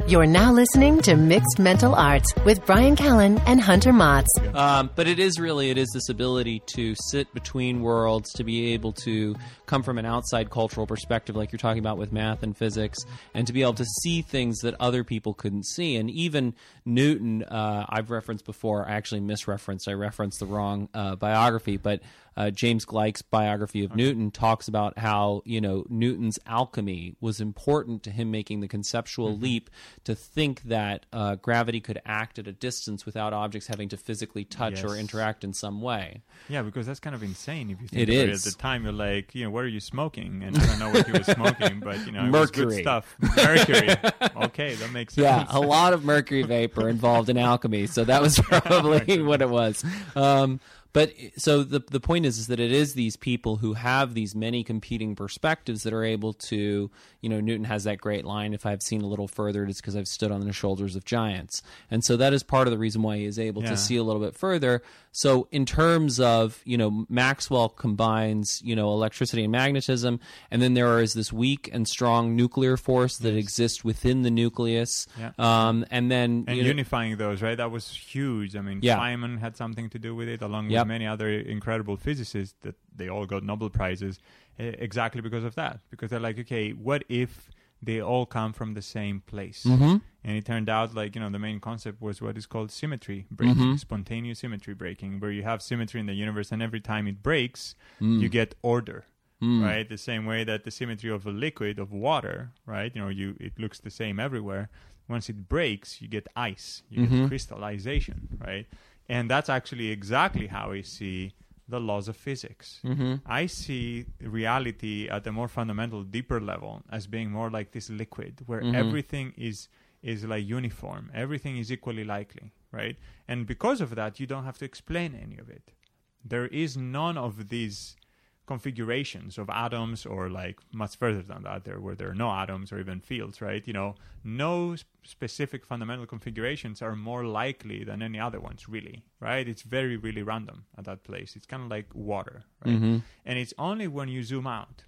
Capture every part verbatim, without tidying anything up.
You're now listening to Mixed Mental Arts with Brian Callen and Hunter Motz. Um, but it is really, it is this ability to sit between worlds, to be able to come from an outside cultural perspective, like you're talking about with math and physics, and to be able to see things that other people couldn't see. And even Newton, uh, I've referenced before, I actually misreferenced, I referenced the wrong uh, biography, but Uh, James Gleick's biography of okay. Newton talks about how, you know, Newton's alchemy was important to him making the conceptual mm-hmm. leap to think that uh, gravity could act at a distance without objects having to physically touch yes. or interact in some way. Yeah, because that's kind of insane if you think it about is. it. At the time, you're like, you know, what are you smoking? And I don't know what he was smoking, but, you know, it mercury. was good stuff. Mercury. Okay, that makes sense. Yeah, a lot of mercury vapor involved in alchemy, so that was probably what it was. Um But so the the point is, is that it is these people who have these many competing perspectives that are able to, you know, Newton has that great line, if I've seen a little further, it's because I've stood on the shoulders of giants. And so that is part of the reason why he is able yeah. to see a little bit further. So in terms of, you know, Maxwell combines, you know, electricity and magnetism, and then there is this weak and strong nuclear force that yes. exists within the nucleus. Yeah. Um, and then... And you know, unifying those, right? That was huge. I mean, yeah. Feynman had something to do with it, along Yep. with many other incredible physicists that they all got Nobel Prizes uh, exactly because of that. Because they're like, okay, what if they all come from the same place? Mm-hmm. And it turned out, like, you know, the main concept was what is called symmetry breaking, mm-hmm. spontaneous symmetry breaking, where you have symmetry in the universe, and every time it breaks, mm. you get order. Mm. Right, the same way that the symmetry of a liquid, of water, right? You know, you it looks the same everywhere. Once it breaks, you get ice, you mm-hmm. get crystallization, right? And that's actually exactly how I see the laws of physics. Mm-hmm. I see reality at a more fundamental, deeper level as being more like this liquid, where mm-hmm. everything is is like uniform, everything is equally likely, right? And because of that, you don't have to explain any of it. There is none of these configurations of atoms, or like much further than that, there where there are no atoms or even fields, right? You know, no sp- specific fundamental configurations are more likely than any other ones, really, right? It's very, really random at that place. It's kind of like water, right? Mm-hmm. And it's only when you zoom out,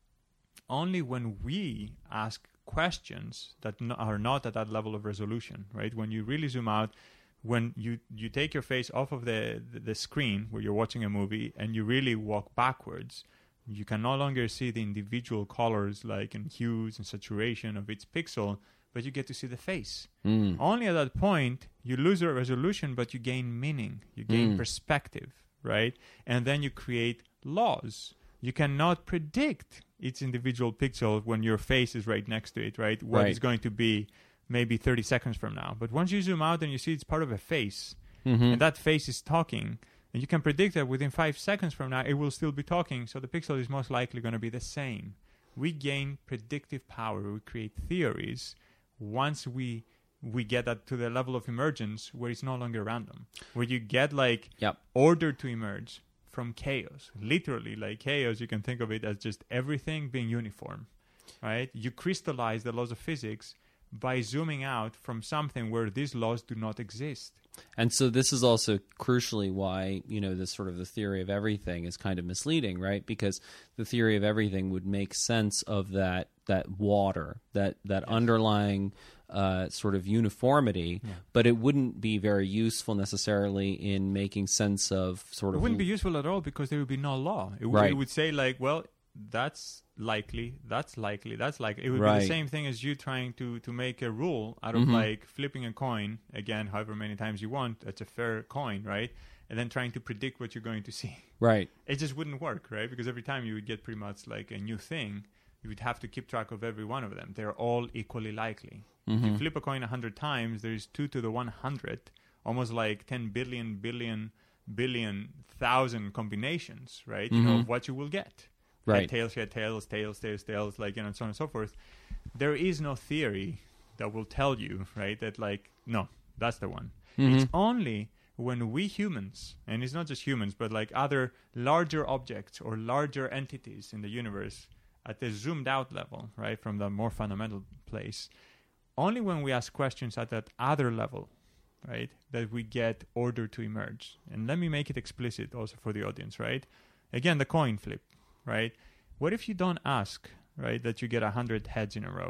only when we ask questions that no- are not at that level of resolution, right? When you really zoom out, when you, you take your face off of the, the, the screen where you're watching a movie and you really walk backwards, you can no longer see the individual colors, like in hues and saturation of its pixel, but you get to see the face. Mm. Only at that point, you lose your resolution, but you gain meaning, you gain mm. perspective, right? And then you create laws. You cannot predict its individual pixel when your face is right next to it, right? What right. is going to be maybe thirty seconds from now. But once you zoom out and you see it's part of a face, mm-hmm. and that face is talking, and you can predict that within five seconds from now, it will still be talking, so the pixel is most likely going to be the same. We gain predictive power. We create theories once we we get that to the level of emergence where it's no longer random, where you get like yep. order to emerge from chaos. Literally, like chaos, you can think of it as just everything being uniform, right? You crystallize the laws of physics by zooming out from something where these laws do not exist. And so this is also crucially why, you know, this sort of the theory of everything is kind of misleading, right? Because the theory of everything would make sense of that that water, that that yes. underlying uh, sort of uniformity, yeah. but it wouldn't be very useful necessarily in making sense of sort of... It wouldn't be useful at all because there would be no law. It, w- right. it would say like, well, that's likely, that's likely, that's likely. It would right. be the same thing as you trying to, to make a rule out of mm-hmm. like flipping a coin, again, however many times you want, it's a fair coin, right? And then trying to predict what you're going to see. Right. It just wouldn't work, right? Because every time you would get pretty much like a new thing, you would have to keep track of every one of them. They're all equally likely. Mm-hmm. If you flip a coin a hundred times, there's two to the one hundred, almost like ten billion, billion, billion, thousand combinations, right? Mm-hmm. You know, of what you will get. Right. Head, tails, head, tails, tails, tails, tails, like, you know, and so on and so forth. There is no theory that will tell you, right, that like, no, that's the one. Mm-hmm. It's only when we humans, and it's not just humans, but like other larger objects or larger entities in the universe at the zoomed out level, right, from the more fundamental place, only when we ask questions at that other level, right, that we get order to emerge. And let me make it explicit also for the audience, right? Again, the coin flip, right? What if you don't ask, right, that you get one hundred heads in a row?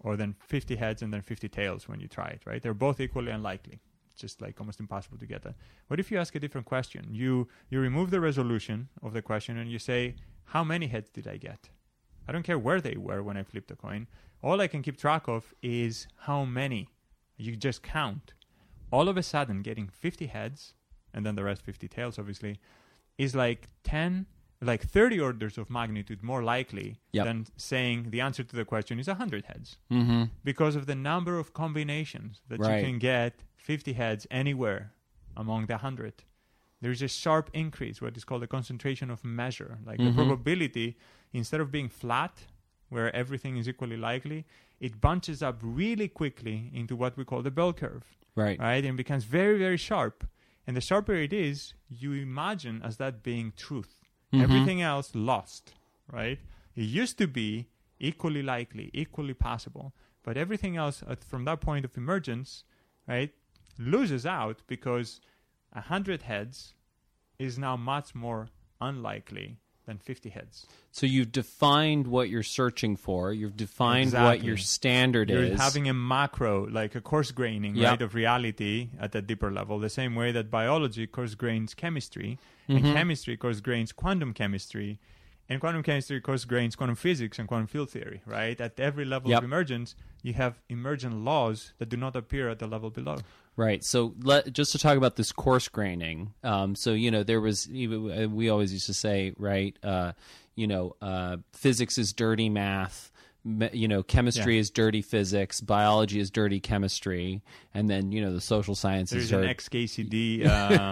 or then fifty heads and then fifty tails when you try it, right? They're both equally unlikely. It's just like almost impossible to get that. What if you ask a different question? You you remove the resolution of the question and you say, how many heads did I get? I don't care where they were when I flipped the coin. All I can keep track of is how many. You just count. All of a sudden, getting fifty heads, and then the rest fifty tails, obviously, is like ten, like thirty orders of magnitude more likely yep. than saying the answer to the question is one hundred heads. Mm-hmm. Because of the number of combinations that right. you can get fifty heads anywhere among the one hundred. There's a sharp increase, what is called the concentration of measure. Like mm-hmm. the probability, instead of being flat, where everything is equally likely, it bunches up really quickly into what we call the bell curve. Right. Right? And becomes very, very sharp. And the sharper it is, you imagine as that being truth. Mm-hmm. Everything else lost. Right? It used to be equally likely, equally possible. But everything else at, from that point of emergence, right, loses out because one hundred heads is now much more unlikely than fifty heads. So you've defined what you're searching for. You've defined exactly. what your standard You're is. You're having a macro, like a coarse graining, yep. right, of reality at a deeper level, the same way that biology coarse grains chemistry, mm-hmm. and chemistry coarse grains quantum chemistry, and quantum chemistry coarse grains quantum physics and quantum field theory, right? At every level yep. of emergence, you have emergent laws that do not appear at the level below. Right. So let, just to talk about this coarse graining. Um, so, you know, there was, we always used to say, right, uh, you know, uh, physics is dirty math. Me, you know, chemistry yeah. is dirty physics. Biology is dirty chemistry. And then, you know, the social sciences There's are... an X K C D,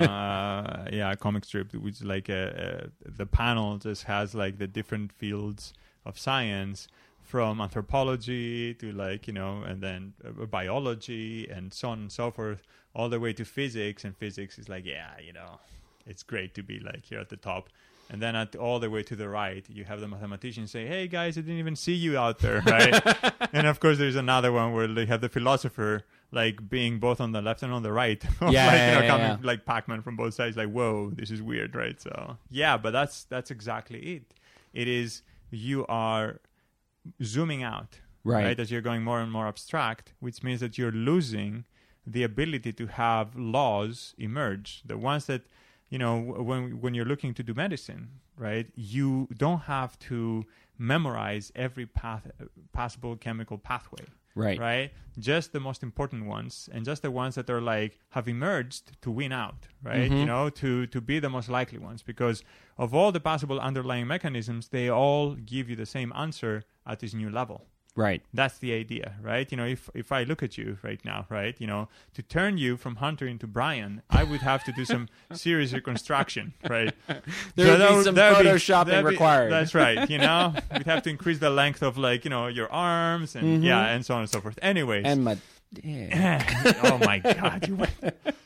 uh, yeah, comic strip, which is like a, a, the panel just has like the different fields of science, from anthropology to like, you know, and then uh, biology and so on and so forth, all the way to physics. And physics is like, yeah, you know, it's great to be like here at the top. And then at all the way to the right, you have the mathematicians say, hey, guys, I didn't even see you out there, right? And, of course, there's another one where they have the philosopher, like, being both on the left and on the right. Yeah, like, yeah, you know, yeah, coming yeah. like Pac-Man from both sides, like, whoa, this is weird, right? So, yeah, but that's that's exactly it. It is you are zooming out, right. right, as you're going more and more abstract, which means that you're losing the ability to have laws emerge, the ones that, you know, when when you're looking to do medicine, right, you don't have to memorize every path, possible chemical pathway, right, right, just the most important ones, and just the ones that are like have emerged to win out, right, mm-hmm. you know, to to be the most likely ones, because of all the possible underlying mechanisms, they all give you the same answer at this new level. Right. That's the idea, right? You know, if if I look at you right now, right, you know, to turn you from Hunter into Brian, I would have to do some serious reconstruction, right? There so would that be would, some that would photoshopping be, be, required. That's right. You know, we'd have to increase the length of, like, you know, your arms and mm-hmm. yeah, and so on and so forth. Anyways, and my yeah. oh my God! You went.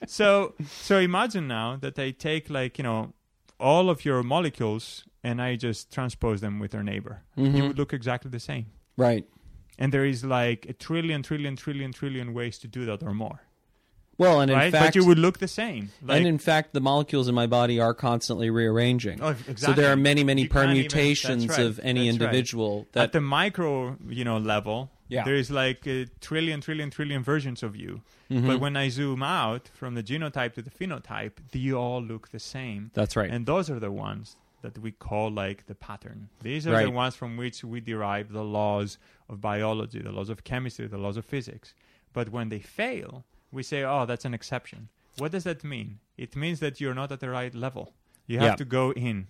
So so imagine now that I take, like, you know, all of your molecules and I just transpose them with their neighbor. Mm-hmm. You would look exactly the same. Right. And there is like a trillion, trillion, trillion, trillion ways to do that or more. Well, and in right? fact, but you would look the same. Like, and in fact, the molecules in my body are constantly rearranging. Oh, exactly. So there are many, many You can't even- permutations that's right. of any That's right. individual. That At the micro, you know, level, Yeah. there is like a trillion, trillion, trillion versions of you. Mhm. But when I zoom out from the genotype to the phenotype, they all look the same. That's right. And those are the ones that we call like the pattern. These are the Right. ones from which we derive the laws of biology, the laws of chemistry, the laws of physics. But when they fail, we say, oh, that's an exception. What does that mean? It means that you're not at the right level. You have Yeah. to go in.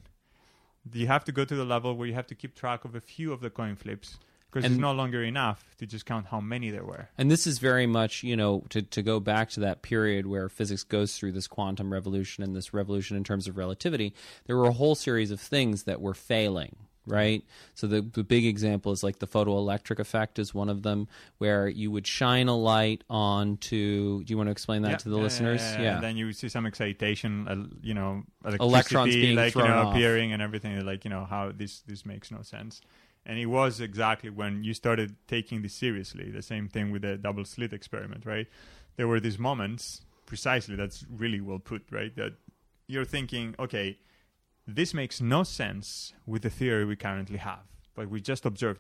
You have to go to the level where you have to keep track of a few of the coin flips, because it's And- no longer enough to just count how many there were. And this is very much, you know, to, to go back to that period where physics goes through this quantum revolution and this revolution in terms of relativity, there were a whole series of things that were failing, right? So the, the big example is like the photoelectric effect is one of them, where you would shine a light onto, do you want to explain that Yeah, to the yeah, listeners? Yeah, yeah, yeah. And then you see some excitation, uh, you know, electricity, Electrons being like, you thrown know, off. appearing and everything. Like, you know, how this, this makes no sense. And it was exactly when you started taking this seriously. The same thing with the double slit experiment, right? There were these moments, precisely, that's really well put, right? That you're thinking, okay, this makes no sense with the theory we currently have, but we just observed it.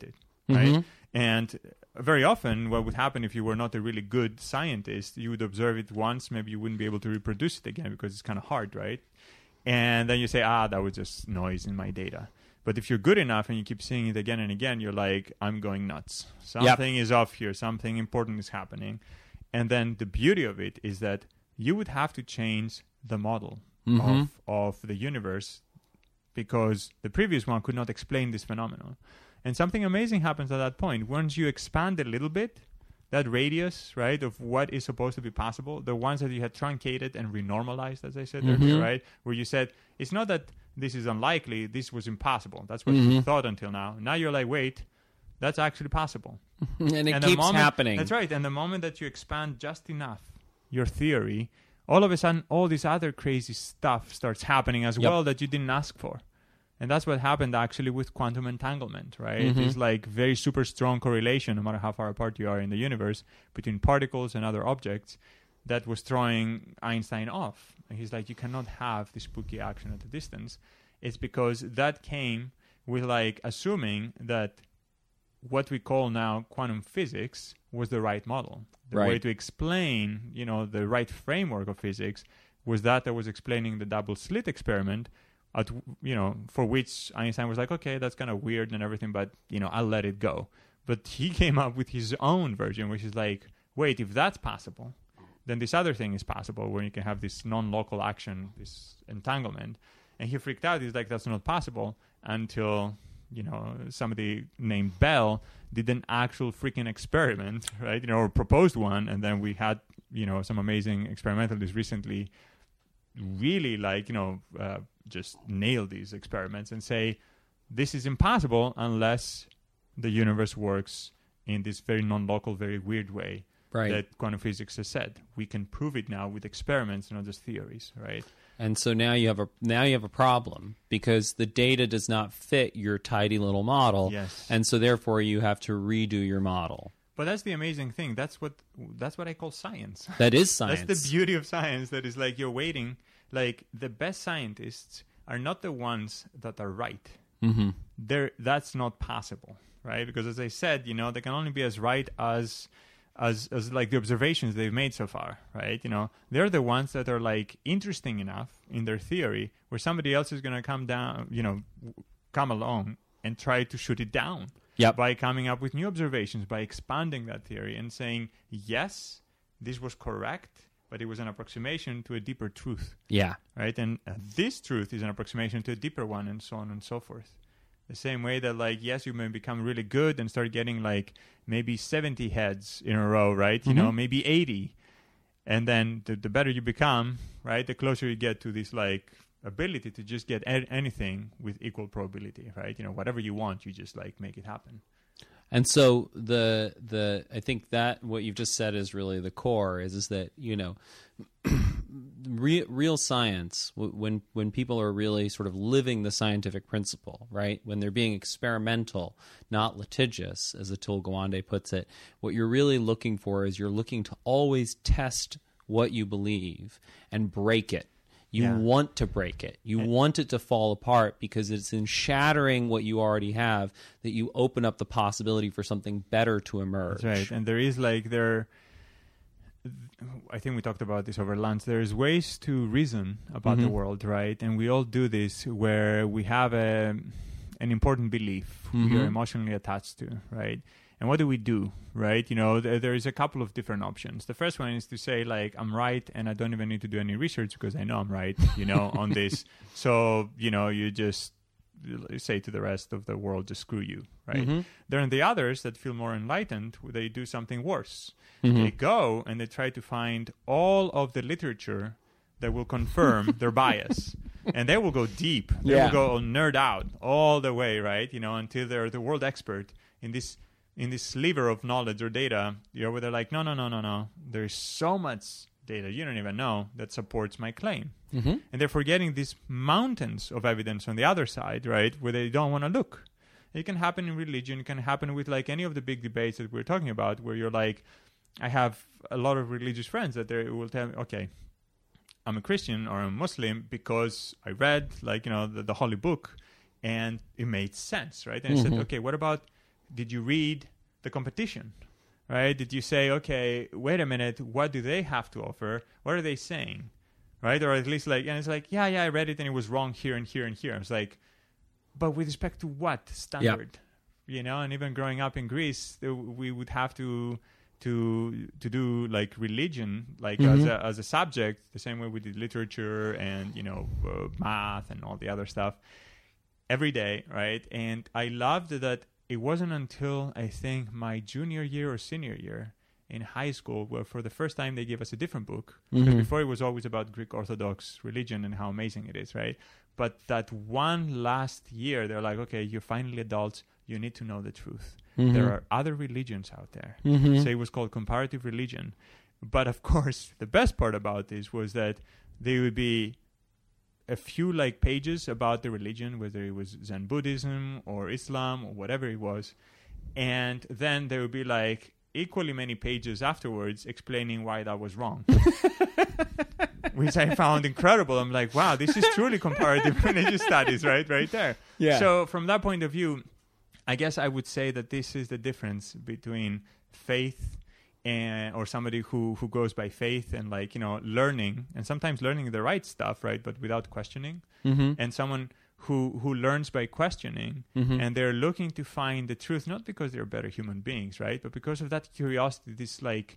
right? Mm-hmm. And very often what would happen if you were not a really good scientist, you would observe it once, maybe you wouldn't be able to reproduce it again because it's kind of hard, right? And then you say, ah, that was just noise in my data. But if you're good enough and you keep seeing it again and again, you're like, I'm going nuts. Something yep. is off here. Something important is happening. And then the beauty of it is that you would have to change the model mm-hmm. of, of the universe because the previous one could not explain this phenomenon. And something amazing happens at that point. Once you expand a little bit, that radius, right, of what is supposed to be possible, the ones that you had truncated and renormalized, as I said mm-hmm. earlier, right, where you said, it's not that this is unlikely, this was impossible. That's what mm-hmm. you thought until now. Now you're like, wait, that's actually possible. and it and keeps moment, happening. That's right. And the moment that you expand just enough your theory, all of a sudden, all this other crazy stuff starts happening as yep. well that you didn't ask for. And that's what happened actually with quantum entanglement, right? Mm-hmm. It's like very super strong correlation, no matter how far apart you are in the universe, between particles and other objects that was throwing Einstein off. And he's like, you cannot have this spooky action at a distance. It's because that came with like assuming that what we call now quantum physics was the right model. The right. way to explain, you know, the right framework of physics was that that was explaining the double slit experiment, at, you know, for which Einstein was like, okay, that's kind of weird and everything, but, you know, I'll let it go. But he came up with his own version, which is like, wait, if that's possible, then this other thing is possible where you can have this non-local action, this entanglement. And he freaked out. He's like, that's not possible until, you know, somebody named Bell did an actual freaking experiment, right? You know, or proposed one. And then we had, you know, some amazing experimentalists recently really like, you know, uh, just nail these experiments and say, this is impossible unless the universe works in this very non-local, very weird way. Right. That quantum physics has said. We can prove it now with experiments, not just theories, right? And so now you have a now you have a problem because the data does not fit your tidy little model. Yes. And so therefore you have to redo your model. But that's the amazing thing. That's what that's what I call science. That is science. That's the beauty of science. That is like you're waiting. Like the best scientists are not the ones that are right. Mm-hmm. They're, that's not possible, right? Because as I said, you know, they can only be as right as as as like the observations they've made so far, right? You know, they're the ones that are like interesting enough in their theory where somebody else is going to come down, you know, come along and try to shoot it down. Yep. By coming up with new observations, by expanding that theory and saying, yes, this was correct, but it was an approximation to a deeper truth. Yeah. Right? And uh, this truth is an approximation to a deeper one, and so on and so forth. The same way that, like, yes, you may become really good and start getting, like, maybe seventy heads in a row, right? Mm-hmm. You know, maybe eighty. And then the, the better you become, right, the closer you get to this, like, ability to just get a- anything with equal probability, right? You know, whatever you want, you just, like, make it happen. And so the the I think that what you've just said is really the core is is that, you know, real real science, when when people are really sort of living the scientific principle, right? When they're being experimental, not litigious, as Atul Gawande puts it, what you're really looking for is you're looking to always test what you believe and break it. You yeah. want to break it. You and want it to fall apart because it's in shattering what you already have that you open up the possibility for something better to emerge. That's right. And there is like there, I think we talked about this over lunch. There's ways to reason about mm-hmm. the world, right? And we all do this where we have a an important belief mm-hmm. we are emotionally attached to, right? And what do we do, right? You know, th- there is a couple of different options. The first one is to say, like, I'm right, and I don't even need to do any research because I know I'm right, you know, on this. So, you know, you just say to the rest of the world, just screw you, right? Mm-hmm. There are the others that feel more enlightened. They do something worse. Mm-hmm. They go and they try to find all of the literature that will confirm their bias. And they will go deep. They yeah. will go nerd out all the way, right? You know, until they're the world expert in this in this sliver of knowledge or data, you know, where they're like, no, no, no, no, no. There's so much data you don't even know that supports my claim. Mm-hmm. And they're forgetting these mountains of evidence on the other side, right, where they don't want to look. It can happen in religion. It can happen with, like, any of the big debates that we're talking about, where you're like, I have a lot of religious friends that they will tell me, okay, I'm a Christian or I'm a Muslim because I read, like, you know, the, the Holy Book, and it made sense, right? And mm-hmm. I said, okay, what about did you read the competition? Right? Did you say, okay, wait a minute, what do they have to offer? What are they saying? Right? Or at least like, and it's like, yeah, yeah, I read it and it was wrong here and here and here. I was like, but with respect to what standard? Yeah. You know, and even growing up in Greece, we would have to to to do like religion, like mm-hmm. as a as a subject, the same way we did literature and, you know, uh, math and all the other stuff every day, right? And I loved that it wasn't until I think my junior year or senior year in high school where for the first time they gave us a different book. Mm-hmm. Because before it was always about Greek Orthodox religion and how amazing it is, right? But that one last year, they're like, okay, you're finally adults. You need to know the truth. Mm-hmm. There are other religions out there. Mm-hmm. So it was called comparative religion. But of course, the best part about this was that there would be a few like pages about the religion, whether it was Zen Buddhism or Islam or whatever it was. And then there would be like equally many pages afterwards explaining why that was wrong. Which I found incredible. I'm like, wow, this is truly comparative religious studies, right? Right there. Yeah. So from that point of view, I guess I would say that this is the difference between faith and or somebody who, who goes by faith and like, you know, learning and sometimes learning the right stuff, right? But without questioning. Mm-hmm. And someone who, who learns by questioning mm-hmm. and they're looking to find the truth, not because they're better human beings, right? But because of that curiosity, this like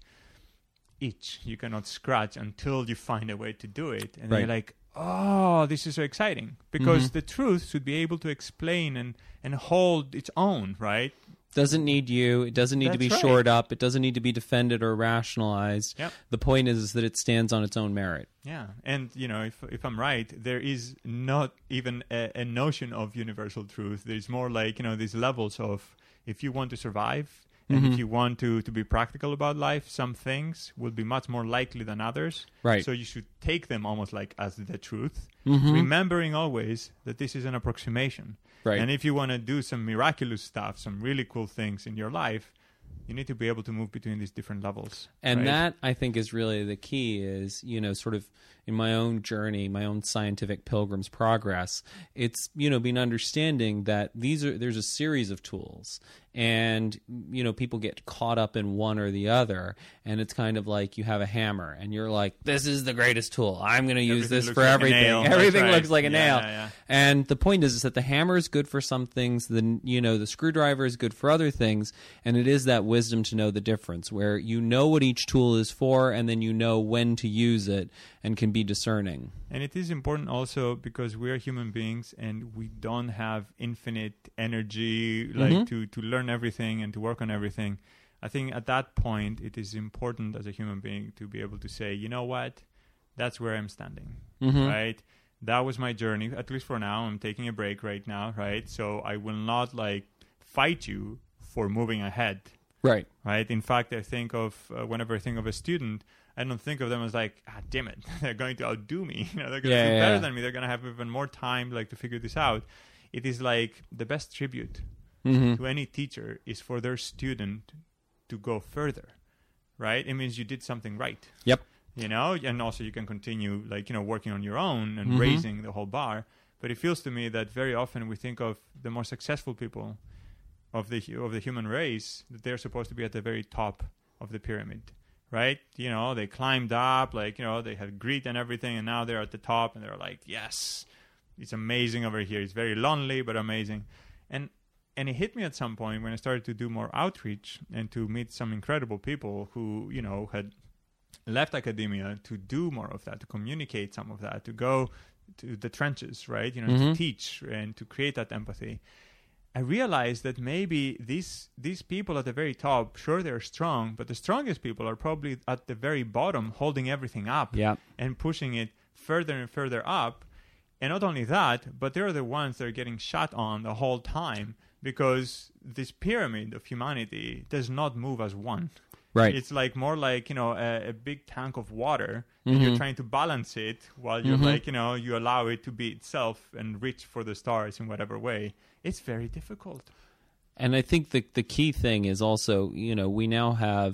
itch you cannot scratch until you find a way to do it. And right. you're like, oh, this is so exciting. Because mm-hmm. the truth should be able to explain and, and hold its own, right? Doesn't need you. It doesn't need That's to be right. shored up. It doesn't need to be defended or rationalized. Yep. The point is, is that it stands on its own merit. Yeah. And, you know, if if I'm right, there is not even a, a notion of universal truth. There's more like, you know, these levels of if you want to survive and mm-hmm. if you want to, to be practical about life, some things will be much more likely than others. Right. So you should take them almost like as the truth, mm-hmm. remembering always that this is an approximation. Right. And if you want to do some miraculous stuff, some really cool things in your life, you need to be able to move between these different levels. And right? that, I think, is really the key is, you know, sort of in my own journey, my own scientific pilgrim's progress, it's, you know, being understanding that these are there's a series of tools. And, you know, people get caught up in one or the other. And it's kind of like you have a hammer and you're like, this is the greatest tool. I'm going to use this for like everything. Everything right. looks like a yeah, nail. Yeah, yeah. And the point is, is that the hammer is good for some things. The, you know, the screwdriver is good for other things. And it is that wisdom to know the difference where you know what each tool is for and then you know when to use it and can be discerning. And it is important also because we are human beings and we don't have infinite energy like mm-hmm. to, to learn everything and to work on everything. I think at that point it is important as a human being to be able to say, you know what, that's where I'm standing, mm-hmm. right? That was my journey, at least for now. I'm taking a break right now, right? So I will not like fight you for moving ahead. Right. Right. In fact, I think of uh, whenever I think of a student, I don't think of them as like, ah, damn it, they're going to outdo me. You know, they're going to yeah, do yeah, better yeah. than me. They're going to have even more time like to figure this out. It is like the best tribute mm-hmm. to any teacher is for their student to go further, right? It means you did something right. Yep. You know, and also you can continue like, you know, working on your own and mm-hmm. raising the whole bar. But it feels to me that very often we think of the more successful people of the of the human race, that they're supposed to be at the very top of the pyramid, right? You know, they climbed up, like, you know, they had grit and everything, and now they're at the top, and they're like, yes, it's amazing over here. It's very lonely, but amazing. And and it hit me at some point when I started to do more outreach and to meet some incredible people who, you know, had left academia to do more of that, to communicate some of that, to go to the trenches, right? You know, mm-hmm. to teach and to create that empathy. I realized that maybe these these people at the very top, sure, they're strong, but the strongest people are probably at the very bottom, holding everything up yeah. and pushing it further and further up. And not only that, but they're the ones that are getting shot on the whole time because this pyramid of humanity does not move as one. Right. It's like more like, you know, a, a big tank of water mm-hmm. and you're trying to balance it while you're mm-hmm. like, you know, you allow it to be itself and reach for the stars in whatever way. It's very difficult. And I think the the key thing is also, you know, we now have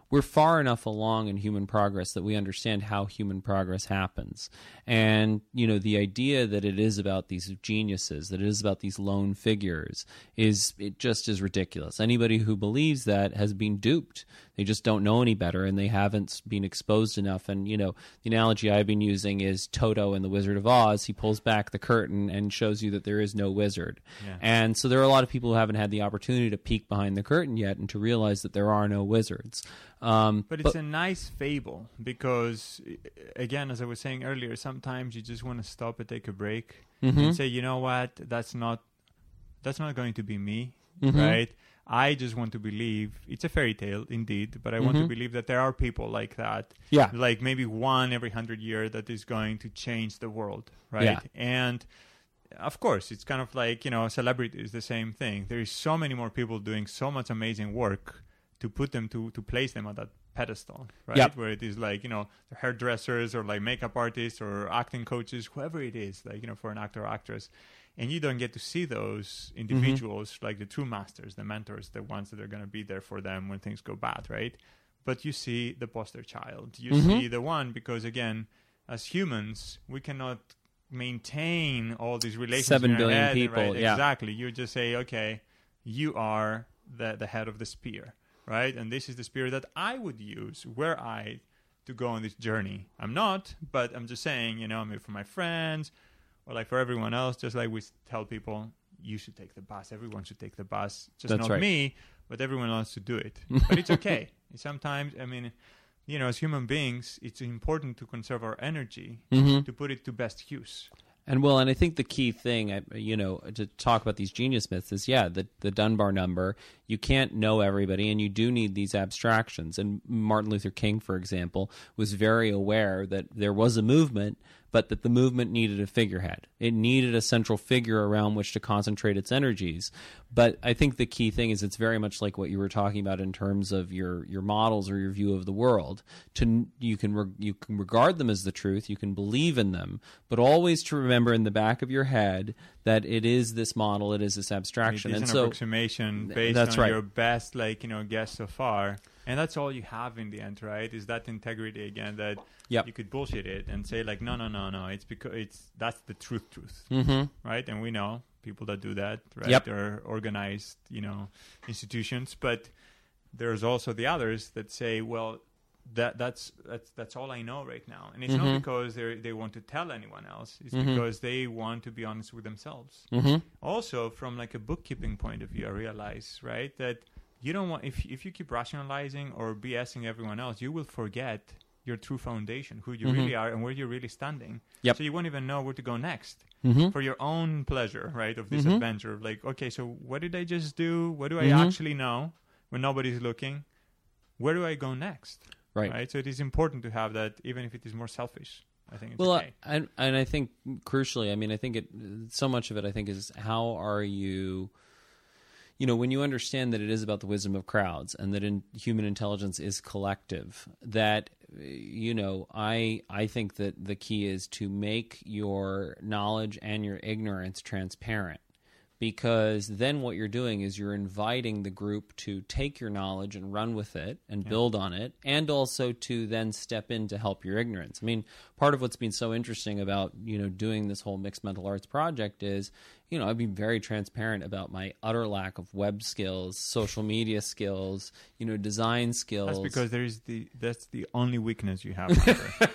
we're far enough along in human progress that we understand how human progress happens. And, you know, the idea that it is about these geniuses, that it is about these lone figures, is it just is ridiculous. Anybody who believes that has been duped. They just don't know any better, and they haven't been exposed enough. And, you know, the analogy I've been using is Toto in The Wizard of Oz. He pulls back the curtain and shows you that there is no wizard. Yeah. And so there are a lot of people who haven't had the opportunity to peek behind the curtain yet and to realize that there are no wizards. Um, but it's but, a nice fable because, again, as I was saying earlier, sometimes you just want to stop and take a break mm-hmm. and say, you know what, that's not that's not going to be me, mm-hmm. right? I just want to believe, it's a fairy tale indeed, but I mm-hmm. want to believe that there are people like that. Yeah. Like maybe one every hundred years that is going to change the world, right? Yeah. And of course, it's kind of like, you know, celebrity is the same thing. There is so many more people doing so much amazing work to put them to, to place them on that pedestal, right? Yep. Where it is like, you know, the hairdressers or like makeup artists or acting coaches, whoever it is, like, you know, for an actor or actress. And you don't get to see those individuals, mm-hmm. like the true masters, the mentors, the ones that are going to be there for them when things go bad, right? But you see the poster child. You mm-hmm. see the one because, again, as humans, we cannot maintain all these relations. Seven in our billion head, people, right? yeah. Exactly. You just say, okay, you are the, the head of the spear, right? And this is the spear that I would use were I to go on this journey. I'm not, but I'm just saying, you know, maybe for my friends, or like for everyone else, just like we tell people, you should take the bus. Everyone should take the bus. Just That's not right. me, but everyone else should do it. But it's okay. Sometimes, I mean, you know, as human beings, it's important to conserve our energy mm-hmm. to put it to best use. And well, and I think the key thing, you know, to talk about these genius myths is, yeah, the, the Dunbar number. You can't know everybody, and you do need these abstractions. And Martin Luther King, for example, was very aware that there was a movement, but that the movement needed a figurehead. It needed a central figure around which to concentrate its energies. But I think the key thing is it's very much like what you were talking about in terms of your, your models or your view of the world. To you can re, you can regard them as the truth, you can believe in them, but always to remember in the back of your head that it is this model, it is this abstraction. It is and an so, approximation based that's on right. your best, like, you know, guess so far. And that's all you have in the end, right? Is that integrity again that yep. you could bullshit it and say like, no, no, no, no. It's because it's that's the truth, truth, mm-hmm. right? And we know people that do that, right? Yep. They're organized, you know, institutions. But there's also the others that say, well, that that's that's that's all I know right now. And it's mm-hmm. not because they they want to tell anyone else. It's mm-hmm. because they want to be honest with themselves. Mm-hmm. Also, from like a bookkeeping point of view, I realize, right, that you don't want if if you keep rationalizing or BSing everyone else, you will forget your true foundation, who you mm-hmm. really are and where you're really standing. Yep. So you won't even know where to go next mm-hmm. for your own pleasure, right, of this mm-hmm. adventure. Like, okay, so what did I just do? What do I mm-hmm. actually know when nobody's looking? Where do I go next? Right. Right. So it is important to have that, even if it is more selfish. I think it's well, okay. uh, and and I think crucially, I mean, I think it. So much of it, I think, is how are you. You know, when you understand that it is about the wisdom of crowds and that in human intelligence is collective, that, you know, I I think that the key is to make your knowledge and your ignorance transparent. Because then what you're doing is you're inviting the group to take your knowledge and run with it and yeah. build on it, and also to then step in to help your ignorance. I mean, part of what's been so interesting about, you know, doing this whole Mixed Mental Arts project is, you know, I've been very transparent about my utter lack of web skills, social media skills, you know, design skills. That's because there is the that's the only weakness you have.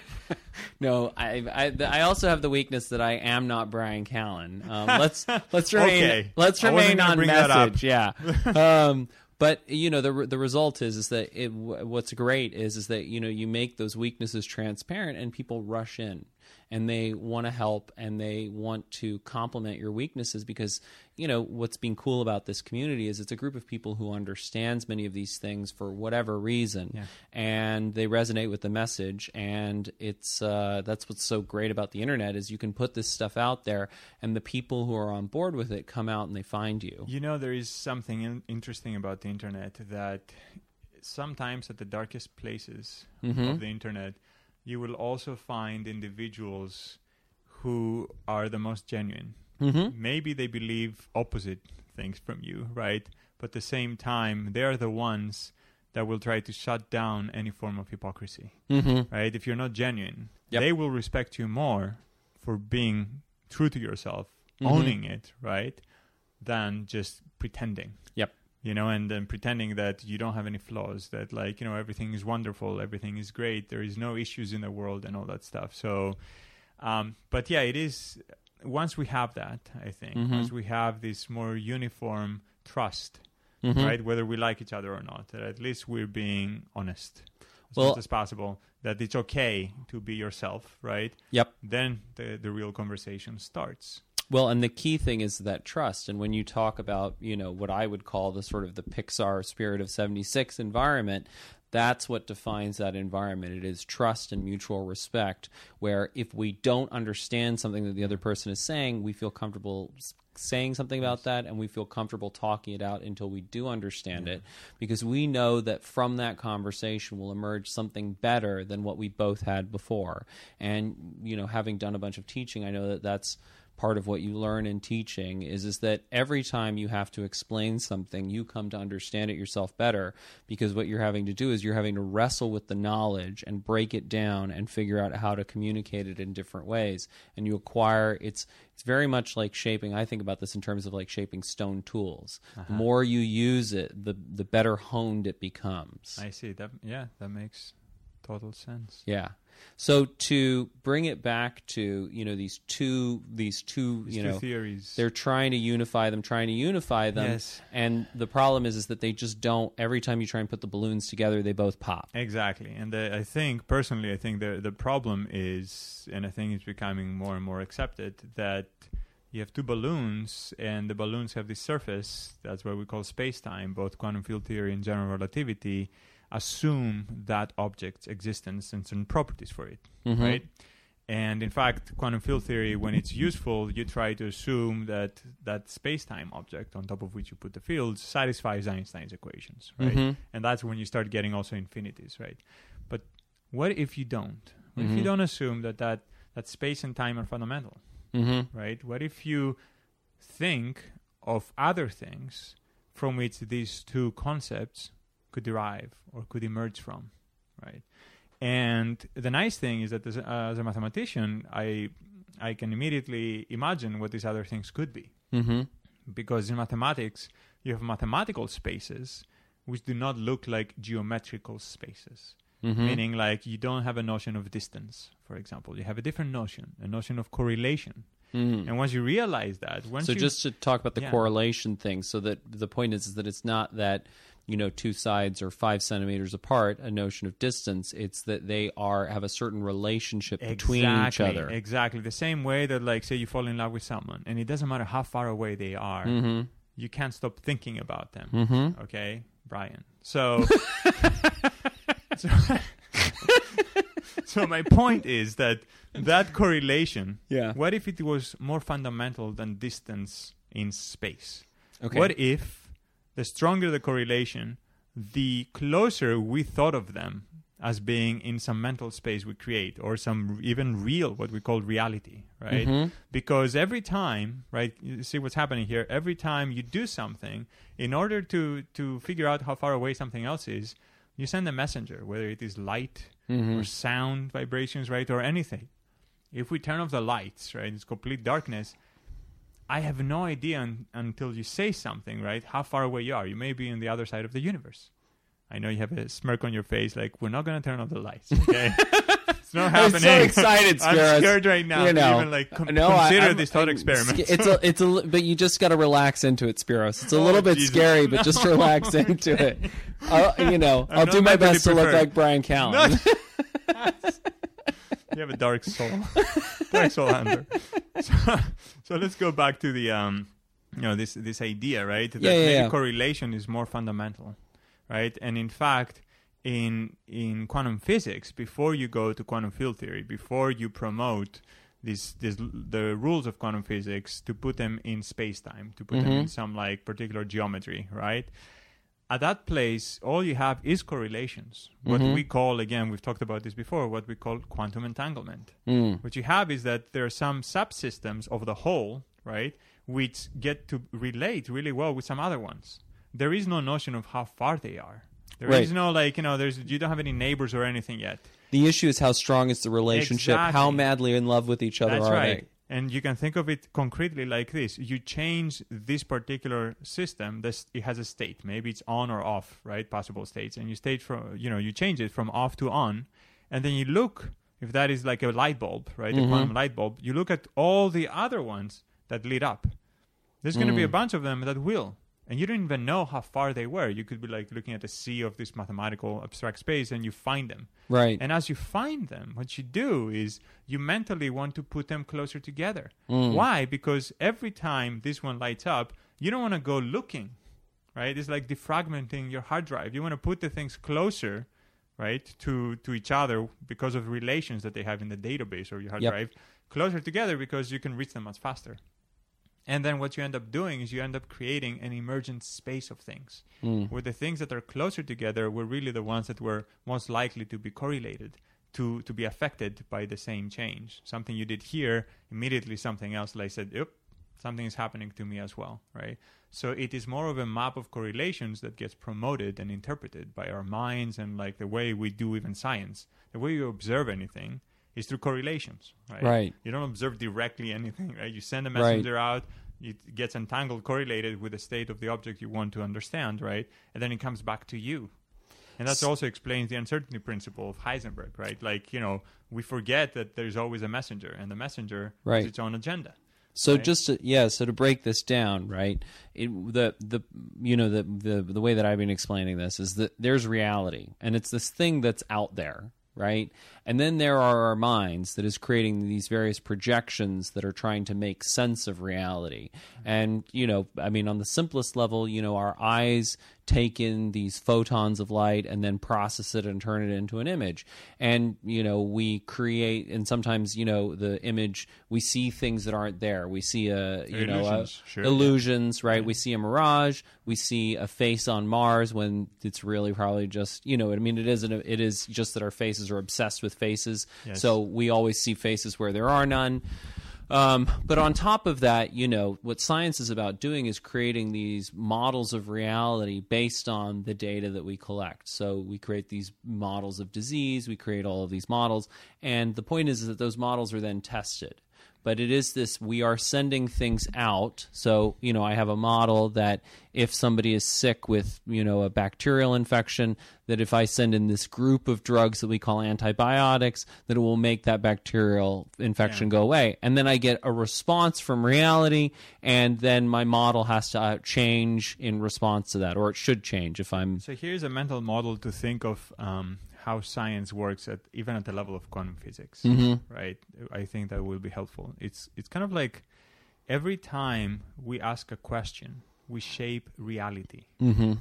No, I, I I also have the weakness that I am not Brian Callen. Um, let's let's remain okay. let's I remain on bring that up. message. Yeah. Um, but you know, the the result is is that it, what's great is is that, you know, you make those weaknesses transparent and people rush in. And they want to help and they want to complement your weaknesses because, you know, what's been cool about this community is it's a group of people who understands many of these things for whatever reason. Yeah. And they resonate with the message. And it's uh, that's what's so great about the internet is you can put this stuff out there and the people who are on board with it come out and they find you. You know, there is something in- interesting about the internet that sometimes at the darkest places mm-hmm. of the internet, you will also find individuals who are the most genuine. Mm-hmm. Maybe they believe opposite things from you, right? But at the same time, they're the ones that will try to shut down any form of hypocrisy, Mm-hmm. right? If you're not genuine, Yep. they will respect you more for being true to yourself, Mhm. owning it, right, than just pretending. Yep. You know, and then pretending that you don't have any flaws, that like, you know, everything is wonderful, everything is great, there is no issues in the world and all that stuff. So, um, but yeah, it is, once we have that, I think, Mhm. once we have this more uniform trust, Mm-hmm. right, whether we like each other or not, that at least we're being honest as Well- much as possible, that it's okay to be yourself, right? Yep. Then the, the real conversation starts. Well, and the key thing is that trust. And when you talk about, you know, what I would call the sort of the Pixar Spirit of seventy-six environment, that's what defines that environment. It is trust and mutual respect, where if we don't understand something that the other person is saying, we feel comfortable s- saying something about that, and we feel comfortable talking it out until we do understand it, because we know that from that conversation will emerge something better than what we both had before. And, you know, having done a bunch of teaching, I know that that's part of what you learn in teaching is is that every time you have to explain something, you come to understand it yourself better, because what you're having to do is you're having to wrestle with the knowledge and break it down and figure out how to communicate it in different ways. And you acquire, it's it's very much like shaping. I think about this in terms of like shaping stone tools. The more you use it, the the better honed it becomes. I see that. Yeah, that makes total sense. Yeah. So to bring it back to, you know, these two, these two, These you two know, theories. they're trying to unify them, trying to unify them. Yes. And the problem is, is that they just don't, every time you try and put the balloons together, they both pop. Exactly. And the, I think, personally, I think the the problem is, and I think it's becoming more and more accepted, that you have two balloons, and the balloons have this surface, that's what we call space-time. Both quantum field theory and general relativity assume that object's existence and certain properties for it, Mhm. right? And in fact, quantum field theory, when it's useful, you try to assume that that space-time object on top of which you put the fields satisfies Einstein's equations, right? Mhm. And that's when you start getting also infinities, right? But what if you don't? What if Mhm. you don't assume that, that that space and time are fundamental, Mm-hmm. right? What if you think of other things from which these two concepts could derive or could emerge from, right? And the nice thing is that as, uh, as a mathematician, I I can immediately imagine what these other things could be. Mm-hmm. Because in mathematics, you have mathematical spaces which do not look like geometrical spaces. Mm-hmm. Meaning, like, you don't have a notion of distance, for example. You have a different notion, a notion of correlation. Mm. And once you realize that, once So you... just to talk about the Yeah. correlation thing, so that the point is, is that it's not that, you know, two sides are five centimeters apart, a notion of distance. It's that they are have a certain relationship between each Exactly, other. Exactly. The same way that, like, say you fall in love with someone, and it doesn't matter how far away they are, Mm-hmm. you can't stop thinking about them. Mm-hmm. Okay, Brian. So... so So my point is that that correlation, Yeah. what if it was more fundamental than distance in space? Okay. What if the stronger the correlation, the closer we thought of them as being in some mental space we create, or some even real, what we call reality, right? Mhm. Because every time, right, you see what's happening here, every time you do something, in order to, to figure out how far away something else is, you send a messenger, whether it is light Mhm. or sound vibrations, right, or anything. If we turn off the lights, right, it's complete darkness, I have no idea un- until you say something, right, how far away you are. You may be on the other side of the universe. I know you have a smirk on your face, like, we're not going to turn off the lights, okay? It's not I'm happening. so excited, I'm Spiros. scared right now You to know, even, like, com- no, I- consider I'm- this thought I'm experiment. sca- It's a, it's a, li- but you just got to relax into it, Spiros. It's a Oh, little bit Jesus. scary, but just relax into it. I'll, you know, I'm I'll not do my meant to be best to look preferred. like Brian Callen. You have a dark soul, dark soul hunter. So, so let's go back to the, um, you know, this this idea, right? That Yeah, yeah, maybe yeah. correlation is more fundamental, right? And in fact, in in quantum physics, before you go to quantum field theory, before you promote this this the rules of quantum physics to put them in space-time, to put them in Mhm. some like particular geometry, right? At that place, all you have is correlations. What Mhm. we call, again, we've talked about this before, what we call quantum entanglement. Mm. What you have is that there are some subsystems of the whole, right, which get to relate really well with some other ones. There is no notion of how far they are. There Right. is no like, you know, there's you don't have any neighbors or anything yet. The issue is how strong is the relationship? Exactly. How madly in love with each other That's are right. they? And you can think of it concretely like this. You change this particular system, this it has a state. Maybe it's on or off, right? Possible states. And you state from you know, you change it from off to on, and then you look, if that is like a light bulb, right? Mm-hmm. A quantum light bulb, you look at all the other ones that lit up. There's going to Mm. be a bunch of them that will. And you don't even know how far they were. You could be like looking at a sea of this mathematical abstract space and you find them. Right. And as you find them, what you do is you mentally want to put them closer together. Mm. Why? Because every time this one lights up, you don't want to go looking, right? It's like defragmenting your hard drive. You want to put the things closer, right, to, to each other because of relations that they have in the database or your hard Yep. drive, closer together because you can reach them much faster. And then what you end up doing is you end up creating an emergent space of things Mm. where the things that are closer together were really the ones that were most likely to be correlated, to, to be affected by the same change. Something you did here, immediately something else like said, yep, something is happening to me as well, right? So it is more of a map of correlations that gets promoted and interpreted by our minds and like the way we do even science. The way you observe anything is through correlations, right? Right. You don't observe directly anything, right? You send a Right. messenger out, it gets entangled, correlated with the state of the object you want to understand, right? And then it comes back to you. And that also explains the uncertainty principle of Heisenberg, right? Like, you know, we forget that there's always a messenger, and the messenger Right. has its own agenda. So Right. just to, yeah, so to break this down, right? It, the the you know the the the way that I've been explaining this is that there's reality, and it's this thing that's out there, right? And then there are our minds that is creating these various projections that are trying to make sense of reality. And, you know, I mean, on the simplest level, you know, our eyes take in these photons of light and then process it and turn it into an image. And, you know, we create, and sometimes, you know, the image, we see things that aren't there. We see a, you know, a, Illusions, sure, illusions, right? We see a mirage. We see a face on Mars when it's really probably just, you know, I mean, it isn't, a, it is just that our faces are obsessed with faces. Yes. So we always see faces where there are none. Um, but on top of that, you know, what science is about doing is creating these models of reality based on the data that we collect. So we create these models of disease, we create all of these models, and the point is, is that those models are then tested. But it is this, we are sending things out. So, you know, I have a model that if somebody is sick with, you know, a bacterial infection, that if I send in this group of drugs that we call antibiotics, that it will make that bacterial infection Yeah. go away. And then I get a response from reality, and then my model has to uh, change in response to that, or it should change if I'm... So here's a mental model to think of um, how science works at even at the level of quantum physics, Mm-hmm. right? I think that will be helpful. It's it's kind of like every time we ask a question, we shape reality. Mm-hmm.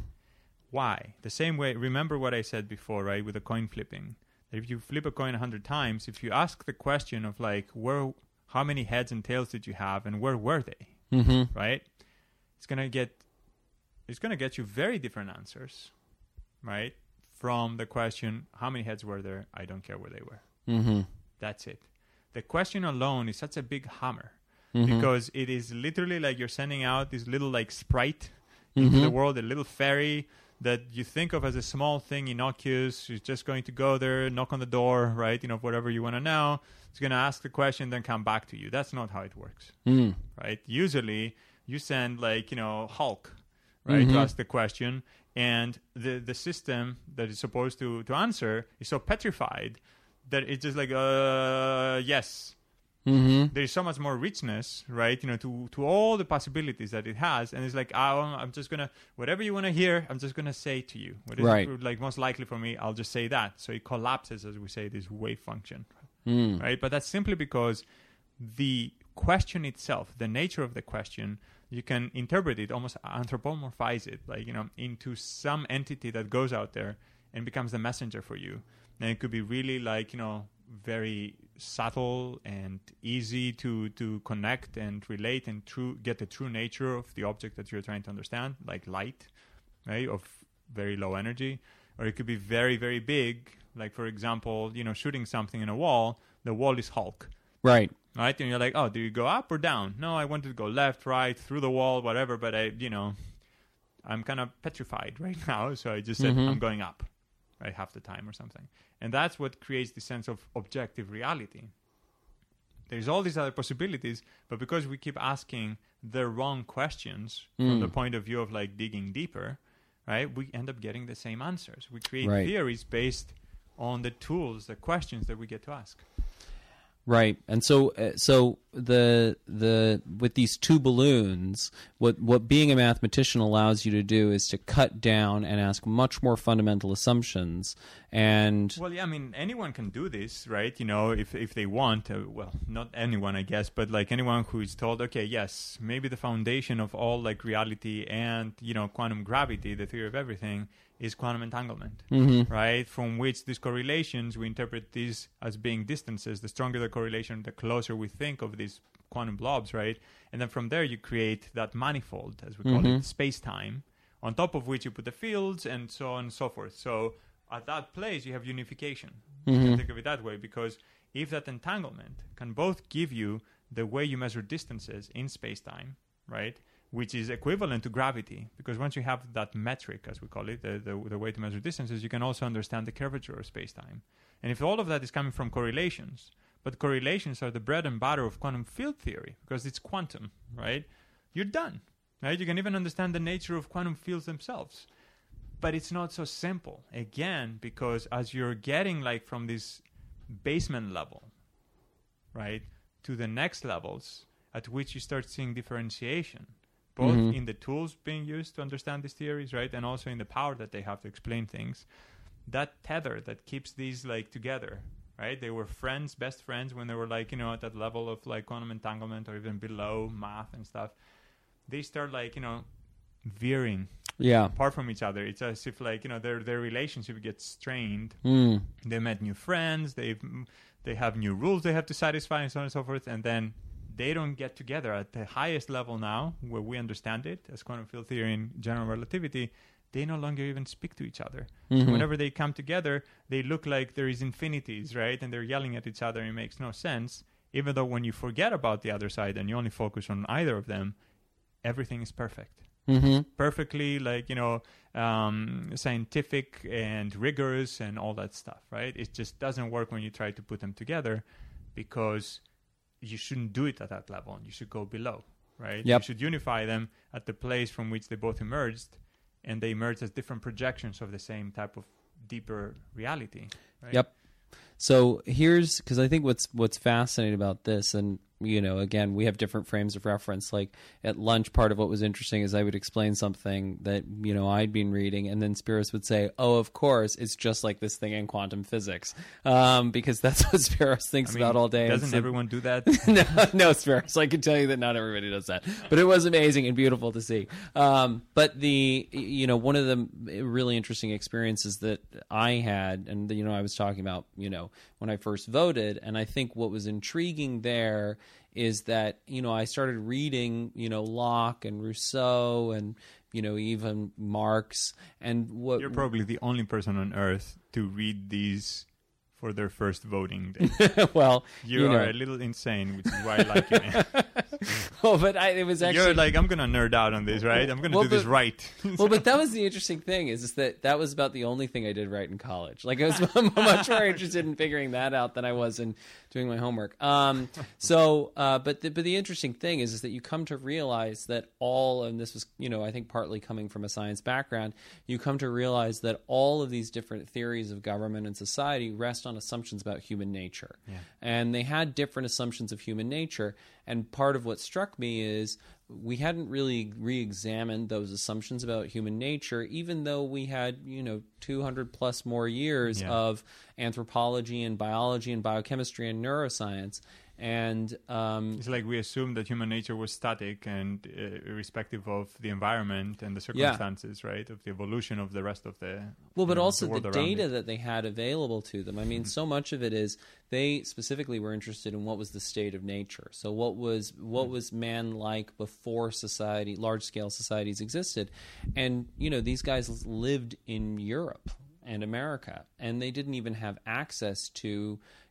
Why? The same way, remember what I said before, right, with the coin flipping. That if you flip a coin a hundred times, if you ask the question of like, where, how many heads and tails did you have and where were they, Mm-hmm. right? It's going to get, it's going to get you very different answers, right? From the question, how many heads were there? I don't care where they were. Mm-hmm. That's it. The question alone is such a big hammer Mm-hmm. because it is literally like you're sending out this little like sprite into Mhm. the world, a little fairy that you think of as a small thing, innocuous. It's just going to go there, knock on the door, right? You know, whatever you want to know. It's going to ask the question, then come back to you. That's not how it works, Mm. right? Usually you send like, you know, Hulk, right, Mhm. to ask the question. And the, the system that is supposed to, to answer is so petrified that it's just like, uh, yes. Mm-hmm. There's so much more richness, right? You know, to, to all the possibilities that it has. And it's like, oh, I'm just going to, whatever you want to hear, I'm just going to say to you. What is Right. like most likely for me, I'll just say that. So it collapses, as we say, this wave function, Mm. right? But that's simply because the question itself, the nature of the question, you can interpret it, almost anthropomorphize it, like, you know, into some entity that goes out there and becomes the messenger for you. And it could be really like, you know, very subtle and easy to, to connect and relate and true get the true nature of the object that you're trying to understand, like light, right, of very low energy. Or it could be very, very big, like, for example, you know, shooting something in a wall, the wall is Hulk. Right. Right, and you're like, oh, do you go up or down? No, I wanted to go left, right, through the wall, whatever. But I, you know, I'm kind of petrified right now, so I just said Mhm. I'm going up, right, half the time or something. And that's what creates the sense of objective reality. There's all these other possibilities, but because we keep asking the wrong questions from Mm. the point of view of like digging deeper, right, we end up getting the same answers. We create Right. theories based on the tools, the questions that we get to ask. Right, and so uh, so the the with these two balloons, what what being a mathematician allows you to do is to cut down and ask much more fundamental assumptions. And Well, yeah, I mean, anyone can do this, right? You know, if if they want. Uh, well, not anyone, I guess, but like anyone who is told, okay, yes, maybe the foundation of all like reality and, you know, quantum gravity, the theory of everything, is quantum entanglement, Mm-hmm. right? From which these correlations, we interpret these as being distances. The stronger the correlation, the closer we think of these quantum blobs, right? And then from there, you create that manifold, as we call Mhm. it, space-time, on top of which you put the fields and so on and so forth. So at that place, you have unification. You Mhm. can think of it that way, because if that entanglement can both give you the way you measure distances in space-time, right, which is equivalent to gravity, because once you have that metric, as we call it, the, the, the way to measure distances, you can also understand the curvature of space-time. And if all of that is coming from correlations, but correlations are the bread and butter of quantum field theory, because it's quantum, right, you're done, right? You can even understand the nature of quantum fields themselves. But it's not so simple, again, because as you're getting like from this basement level, right, to the next levels, at which you start seeing differentiation, both Mhm. in the tools being used to understand these theories, right, and also in the power that they have to explain things. That tether that keeps these like together, right? They were friends, best friends, when they were like, you know, at that level of like quantum entanglement or even below math and stuff. They start like, you know, veering yeah, apart from each other. It's as if like, you know, their their relationship gets strained. mm. They met new friends. They've they have new rules they have to satisfy, and so on and so forth. And then they don't get together at the highest level now, where we understand it as quantum field theory and general relativity. They no longer even speak to each other. Mhm. So whenever they come together, they look like there is infinities, right? And they're yelling at each other, and it makes no sense. Even though when you forget about the other side and you only focus on either of them, everything is perfect. Mm-hmm. Perfectly, like, you know, um, scientific and rigorous and all that stuff, right? It just doesn't work when you try to put them together, because you shouldn't do it at that level. You should go below, right? Yep. You should unify them at the place from which they both emerged, and they emerge as different projections of the same type of deeper reality, right? Yep. So here's, because I think what's what's fascinating about this, and you know, again, we have different frames of reference. Like at lunch, part of what was interesting is I would explain something that, you know, I'd been reading, and then Spiros would say, oh, of course, it's just like this thing in quantum physics, um, because that's what Spiros thinks I mean, about all day. Doesn't so, everyone do that? no, no, Spiros. I can tell you that not everybody does that, but it was amazing and beautiful to see. Um, but the, you know, one of the really interesting experiences that I had, and you know, I was talking about, you know, when I first voted, and I think what was intriguing there is that, you know, I started reading, you know, Locke and Rousseau and, you know, even Marx, and what You're probably the only person on earth to read these for their first voting day. well, You, you are know. a little insane, which is why I like you, man. well, but I, it was actually You're like, I'm going to nerd out on this, right? I'm going to Well, do this but- right. well, but that was the interesting thing is, is that that was about the only thing I did right in college. Like I was much more interested in figuring that out than I was in doing my homework. Um, so, uh, but the, but the interesting thing is, is that you come to realize that all, and this was, you know, I think partly coming from a science background, you come to realize that all of these different theories of government and society rest on assumptions about human nature. Yeah. And they had different assumptions of human nature. And part of what struck me is we hadn't really re-examined those assumptions about human nature, even though we had, you know, two hundred plus more years Yeah. of anthropology and biology and biochemistry and neuroscience. And um, It's like we assumed that human nature was static and uh, irrespective of the environment and the circumstances, right? Of the evolution of the rest of the well, but you know, also the, the, world around data it. that they had available to them. I mean, so much of it is they specifically were interested in what was the state of nature. So what was what was man like before society, large scale societies existed, and you know these guys lived in Europe and America, and they didn't even have access to,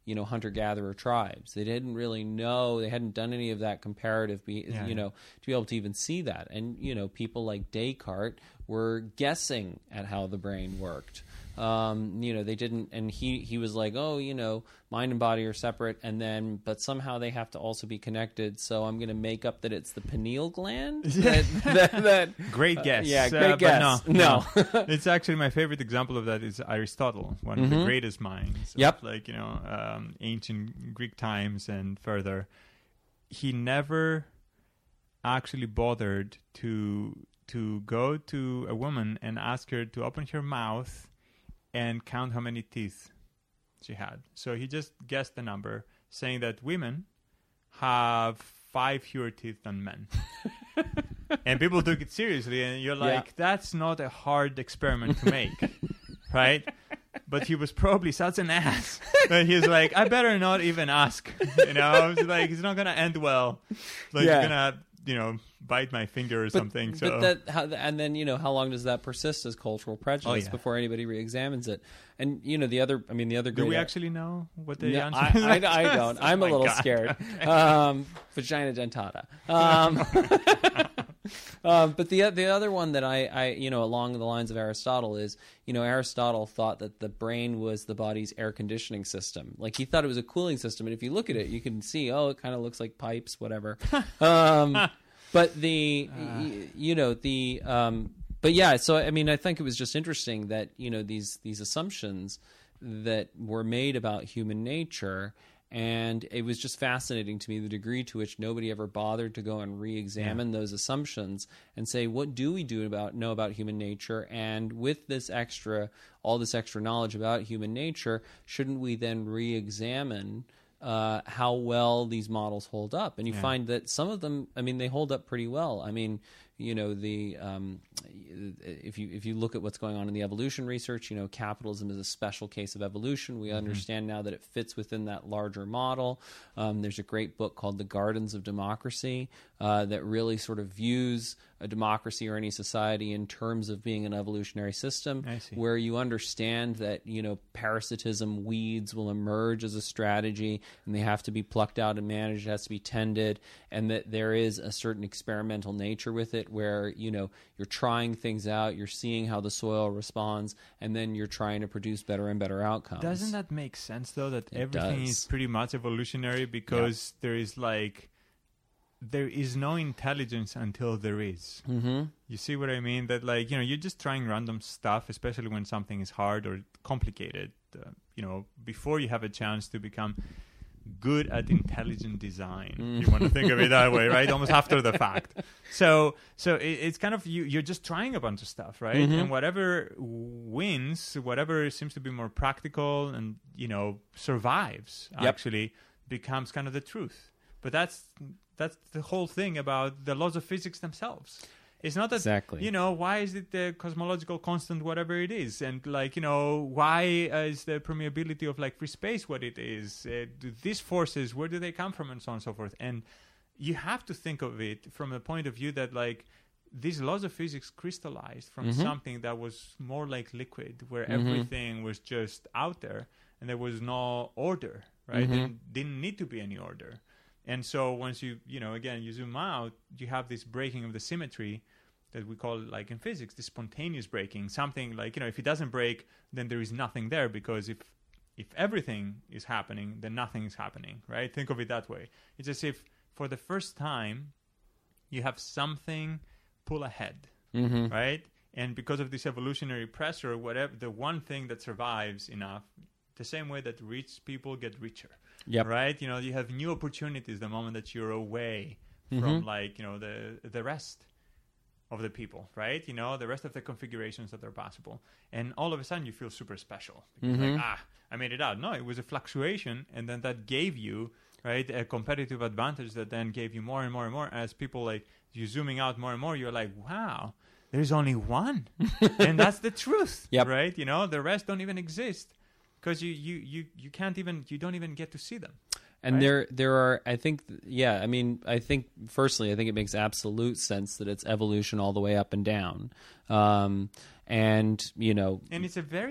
you know, hunter-gatherer tribes. They didn't really know, they hadn't done any of that comparative, be, Yeah, you yeah. know, to be able to even see that. And, you know, people like Descartes were guessing at how the brain worked. Um, you know, they didn't, and he, he was like, oh, you know, mind and body are separate, and then, but somehow they have to also be connected, so I'm going to make up that it's the pineal gland? that, that, that, Great guess. Uh, yeah, Uh, great but guess. no, No. no. It's actually my favorite example of that is Aristotle, one of the greatest minds. Yep. Of like, you know, um, ancient Greek times and further. He never actually bothered to to go to a woman and ask her to open her mouth and count how many teeth she had. So he just guessed the number, saying that women have five fewer teeth than men. And people took it seriously, and you're like, Yeah. that's not a hard experiment to make, right? But he was probably such an ass that he's like, I better not even ask. You know, it's like, it's not going to end well. Like, Yeah. he's going to, you know, bite my finger or something. So. But that, how, and then, you know, how long does that persist as cultural prejudice Oh, yeah. before anybody re-examines it? And, you know, the other, I mean, the other Do great... we actually know what the No, answer I, is? I, I don't. Oh I'm a my little God. scared. Um, vagina dentata. Um, um, but the the other one that I, I, you know, along the lines of Aristotle is, you know, Aristotle thought that the brain was the body's air conditioning system. Like, he thought it was a cooling system. And if you look at it, you can see, oh, it kind of looks like pipes, whatever. um, but the, y- you know, the... Um, But yeah, so I mean, I think it was just interesting that, you know, these these assumptions that were made about human nature, and it was just fascinating to me the degree to which nobody ever bothered to go and re-examine Yeah. those assumptions and say, what do we do about know about human nature? And with this extra, all this extra knowledge about human nature, shouldn't we then re-examine uh, how well these models hold up? And you Yeah. find that some of them, I mean, they hold up pretty well. I mean, you know, the um, if you if you look at what's going on in the evolution research, you know, capitalism is a special case of evolution. We Mm-hmm. understand now that it fits within that larger model. Um, there's a great book called The Gardens of Democracy uh, that really sort of views a democracy or any society in terms of being an evolutionary system, I see. where you understand that, you know, parasitism, weeds will emerge as a strategy, and they have to be plucked out and managed. It has to be tended, and that there is a certain experimental nature with it, where, you know, you're trying things out, you're seeing how the soil responds, and then you're trying to produce better and better outcomes. Doesn't that make sense, though, that It everything does. is pretty much evolutionary because there is like there is no intelligence until there is. Mm-hmm. You see what I mean? That, like, you know, you're just trying random stuff, especially when something is hard or complicated. Uh, you know, before you have a chance to become good at intelligent design, Mm. you want to think of it that way, right? Almost after the fact. So, so it, it's kind of you. You're just trying a bunch of stuff, right? Mhm. And whatever wins, whatever seems to be more practical and, you know, survives, Yep. actually becomes kind of the truth. But that's that's the whole thing about the laws of physics themselves. It's not that, Exactly. you know, why is it the cosmological constant, whatever it is? And, like, you know, why uh, is the permeability of, like, free space what it is? Uh, do these forces, where do they come from, and so on and so forth? And you have to think of it from the point of view that, like, these laws of physics crystallized from Mhm. something that was more like liquid, where Mhm. everything was just out there, and there was no order, right? Mhm. There didn't need to be any order. And so once you, you know, again, you zoom out, you have this breaking of the symmetry that we call, like in physics, the spontaneous breaking. Something like, you know, if it doesn't break, then there is nothing there, because if if everything is happening, then nothing is happening, right? Think of it that way. It's as if for the first time you have something pull ahead, Mm-hmm. right? And because of this evolutionary pressure, whatever, the one thing that survives enough, the same way that rich people get richer. Yep. Right? You know, you have new opportunities the moment that you're away Mhm. from, like, you know, the the rest of the people, right? You know, the rest of the configurations that are possible. And all of a sudden you feel super special. Because Mhm. like, ah, I made it out. No, it was a fluctuation, and then that gave you, right, a competitive advantage that then gave you more and more and more. As people, like, you zooming out more and more, you're like, wow, there's only one. And that's the truth, Yep. right? You know, the rest don't even exist. Because you, you, you, you can't even, you don't even get to see them. And Right. there, there are. I think, yeah. I mean, I think. Firstly, I think it makes absolute sense that it's evolution all the way up and down. Um, and you know, And it's a very,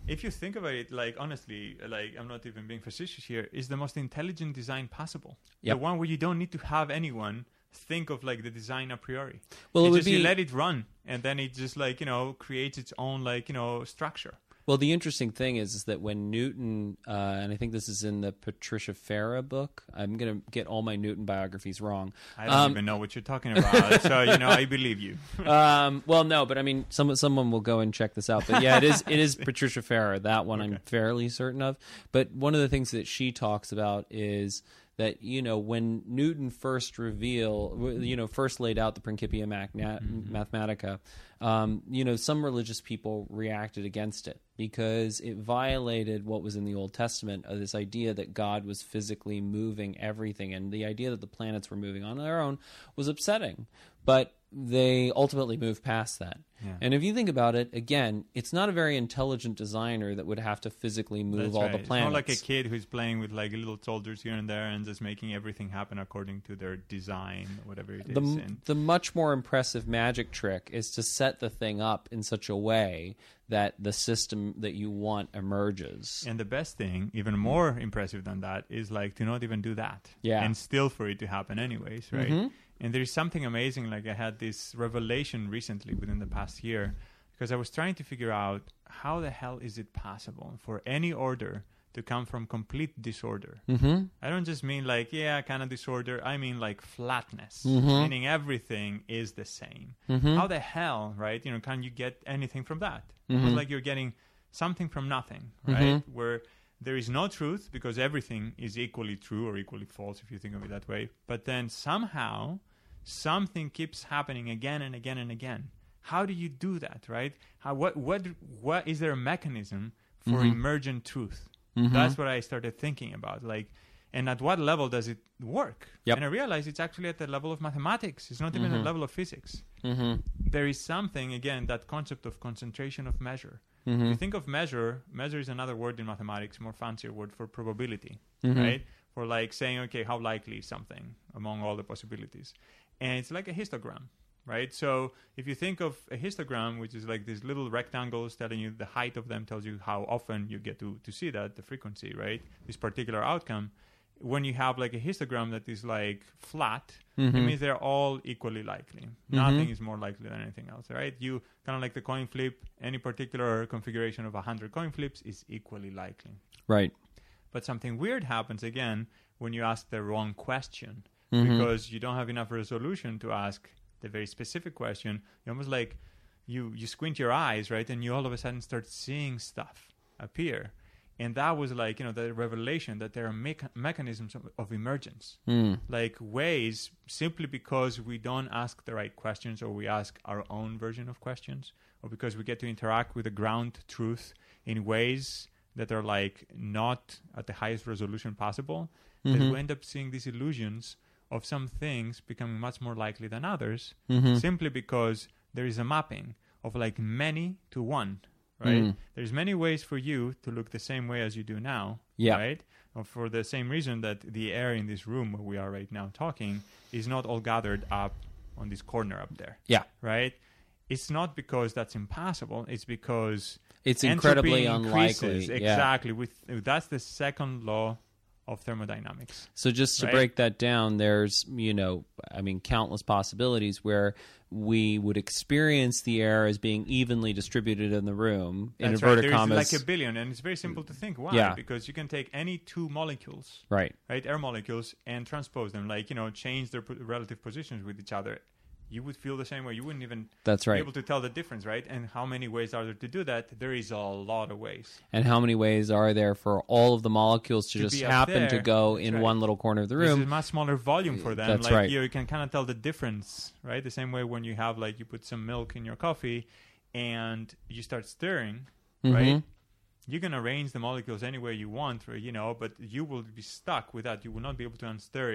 if you think about it, like honestly, like I'm not even being facetious here, is the most intelligent design possible. Yep. The one where you don't need to have anyone think of like the design a priori. Well, it It's would just be you let it run, and then it just like you know creates its own like you know structure. Well, the interesting thing is, is that when Newton, uh, and I think this is in the Patricia Farah book, I'm going to get all my Newton biographies wrong. I don't Um, even know what you're talking about, so you know I believe you. um, well, no, but I mean, some, someone will go and check this out. But yeah, it is it is Patricia Farah. That one I'm fairly certain of. But one of the things that she talks about is that, you know, when Newton first reveal, you know, first laid out the Principia Magna- Mm-hmm. Mathematica, um, you know, some religious people reacted against it because it violated what was in the Old Testament, of this idea that God was physically moving everything, and the idea that the planets were moving on their own was upsetting. But they ultimately moved past that. Yeah. And if you think about it, again, it's not a very intelligent designer that would have to physically move That's all right. the planets. It's more like a kid who's playing with like little soldiers here and there and just making everything happen according to their design, whatever it is. the, And the much more impressive magic trick is to set the thing up in such a way that the system that you want emerges. And the best thing, even more impressive than that, is like to not even do that. Yeah. And still for it to happen anyways, right? Mhm. And there's something amazing, like I had this revelation recently within the past year, because I was trying to figure out how the hell is it possible for any order to come from complete disorder. Mm-hmm. I don't just mean like, yeah, kind of disorder. I mean like flatness, Mhm. meaning everything is the same. Mhm. How the hell, right? You know, can you get anything from that? Mhm. It's like you're getting something from nothing, right? Where there is no truth because everything is equally true or equally false if you think of it that way. But then somehow something keeps happening again and again and again. How do you do that, right? How what what what is there a mechanism for Mhm. emergent truth? Mhm. That's what I started thinking about. Like, and at what level does it work? Yep. And I realized it's actually at the level of mathematics. It's not even Mhm. at the level of physics. Mm-hmm. There is something, again, that concept of concentration of measure. Mm-hmm. If you think of measure, measure is another word in mathematics, more fancier word for probability, Mhm. right? For like saying, okay, how likely is something among all the possibilities? And it's like a histogram, right? So if you think of a histogram, which is like these little rectangles telling you the height of them tells you how often you get to, to see that, the frequency, right? This particular outcome. When you have like a histogram that is like flat, Mhm. it means they're all equally likely. Nothing is more likely than anything else, right? You kind of like the coin flip, any particular configuration of one hundred coin flips is equally likely. Right. But something weird happens again when you ask the wrong question Mhm. because you don't have enough resolution to ask the very specific question. You almost like you you squint your eyes, right? And you all of a sudden start seeing stuff appear. And that was like, you know, the revelation that there are mecha- mechanisms of, of emergence, Mm. like ways simply because we don't ask the right questions or we ask our own version of questions or because we get to interact with the ground truth in ways that are like not at the highest resolution possible, that Mhm. we end up seeing these illusions of some things becoming much more likely than others Mhm. simply because there is a mapping of like many to one, right? Mm. There's many ways for you to look the same way as you do now, Yeah. right? Or for the same reason that the air in this room where we are right now talking is not all gathered up on this corner up there, Yeah. right? It's not because that's impossible. It's because It's entropy incredibly increases. unlikely. Yeah. Exactly. With that's the second law of thermodynamics. So just to Right? break that down, there's, you know, I mean, countless possibilities where we would experience the air as being evenly distributed in the room. In That's right. inverted There's commas. like a billion, and it's very simple to think. Why? Yeah. Because you can take any two molecules, Right. right, air molecules, and transpose them, like, you know, change their po- relative positions with each other. You would feel the same way. You wouldn't even That's be right. able to tell the difference, right? And how many ways are there to do that? There is a lot of ways. And how many ways are there for all of the molecules to, To just be up happen there. to go That's in right. one little corner of the This is room? much smaller volume for them. That's like right. you can kind of tell the difference, right? The same way when you have like you put some milk in your coffee and you start stirring, right? Mhm. You can arrange the molecules any way you want, right, you know, but you will be stuck with that. You will not be able to unstir it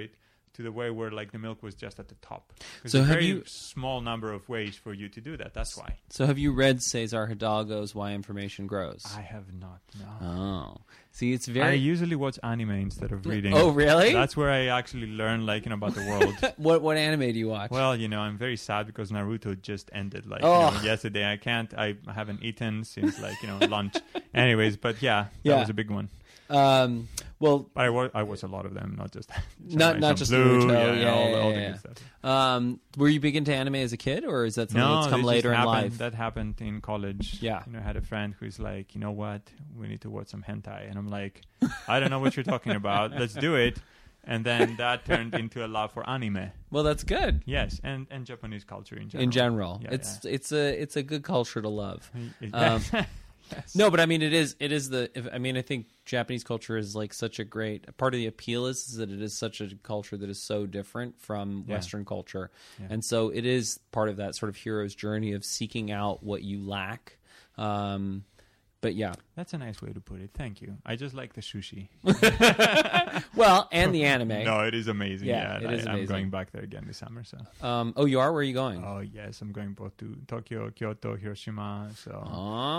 to the way where like the milk was just at the top. There's So a have very you- small number of ways for you to do that. That's why. So have you read Cesar Hidalgo's Why Information Grows? I have not. No. Oh. See, it's I very... usually watch anime instead of reading. Oh, really? That's where I actually learn like you know about the world. What what anime do you watch? Well, you know, I'm very sad because Naruto just ended like Oh. you know, yesterday. I can't. I haven't eaten since like you know lunch. Anyways, but yeah, that Yeah. was a big one. Um, well, But I watch, I watch a lot of them, not just Not- Samurai not just Champloo, Naruto, yeah, all, yeah, all yeah, the yeah. good stuff. um, were you big into anime as a kid, or is that something No, that's come this later just in happened, life? That happened in college. Yeah. You know, I had a friend who's like, you know what, we need to watch some hentai, and I'm like, I don't know what you're talking about. Let's do it. And then that turned into a love for anime. Well, that's good. Yes, and, and Japanese culture in general. In general, Yeah, it's it's a it's a good culture to love. yeah. Um, Yes. No, but I mean, it is it is the. If, I mean, I think Japanese culture is like such a great part of the appeal is, is that it is such a culture that is so different from Yeah. Western culture, Yeah. and so it is part of that sort of hero's journey of seeking out what you lack. Um, but yeah, That's a nice way to put it. Thank you. I just like the sushi. well, and the anime. No, it is amazing. Yeah, Yeah, it I, is I'm amazing. going back there again this summer. So. Um, oh, you are? Where are you going? Oh yes, I'm going both to Tokyo, Kyoto, Hiroshima. So Oh.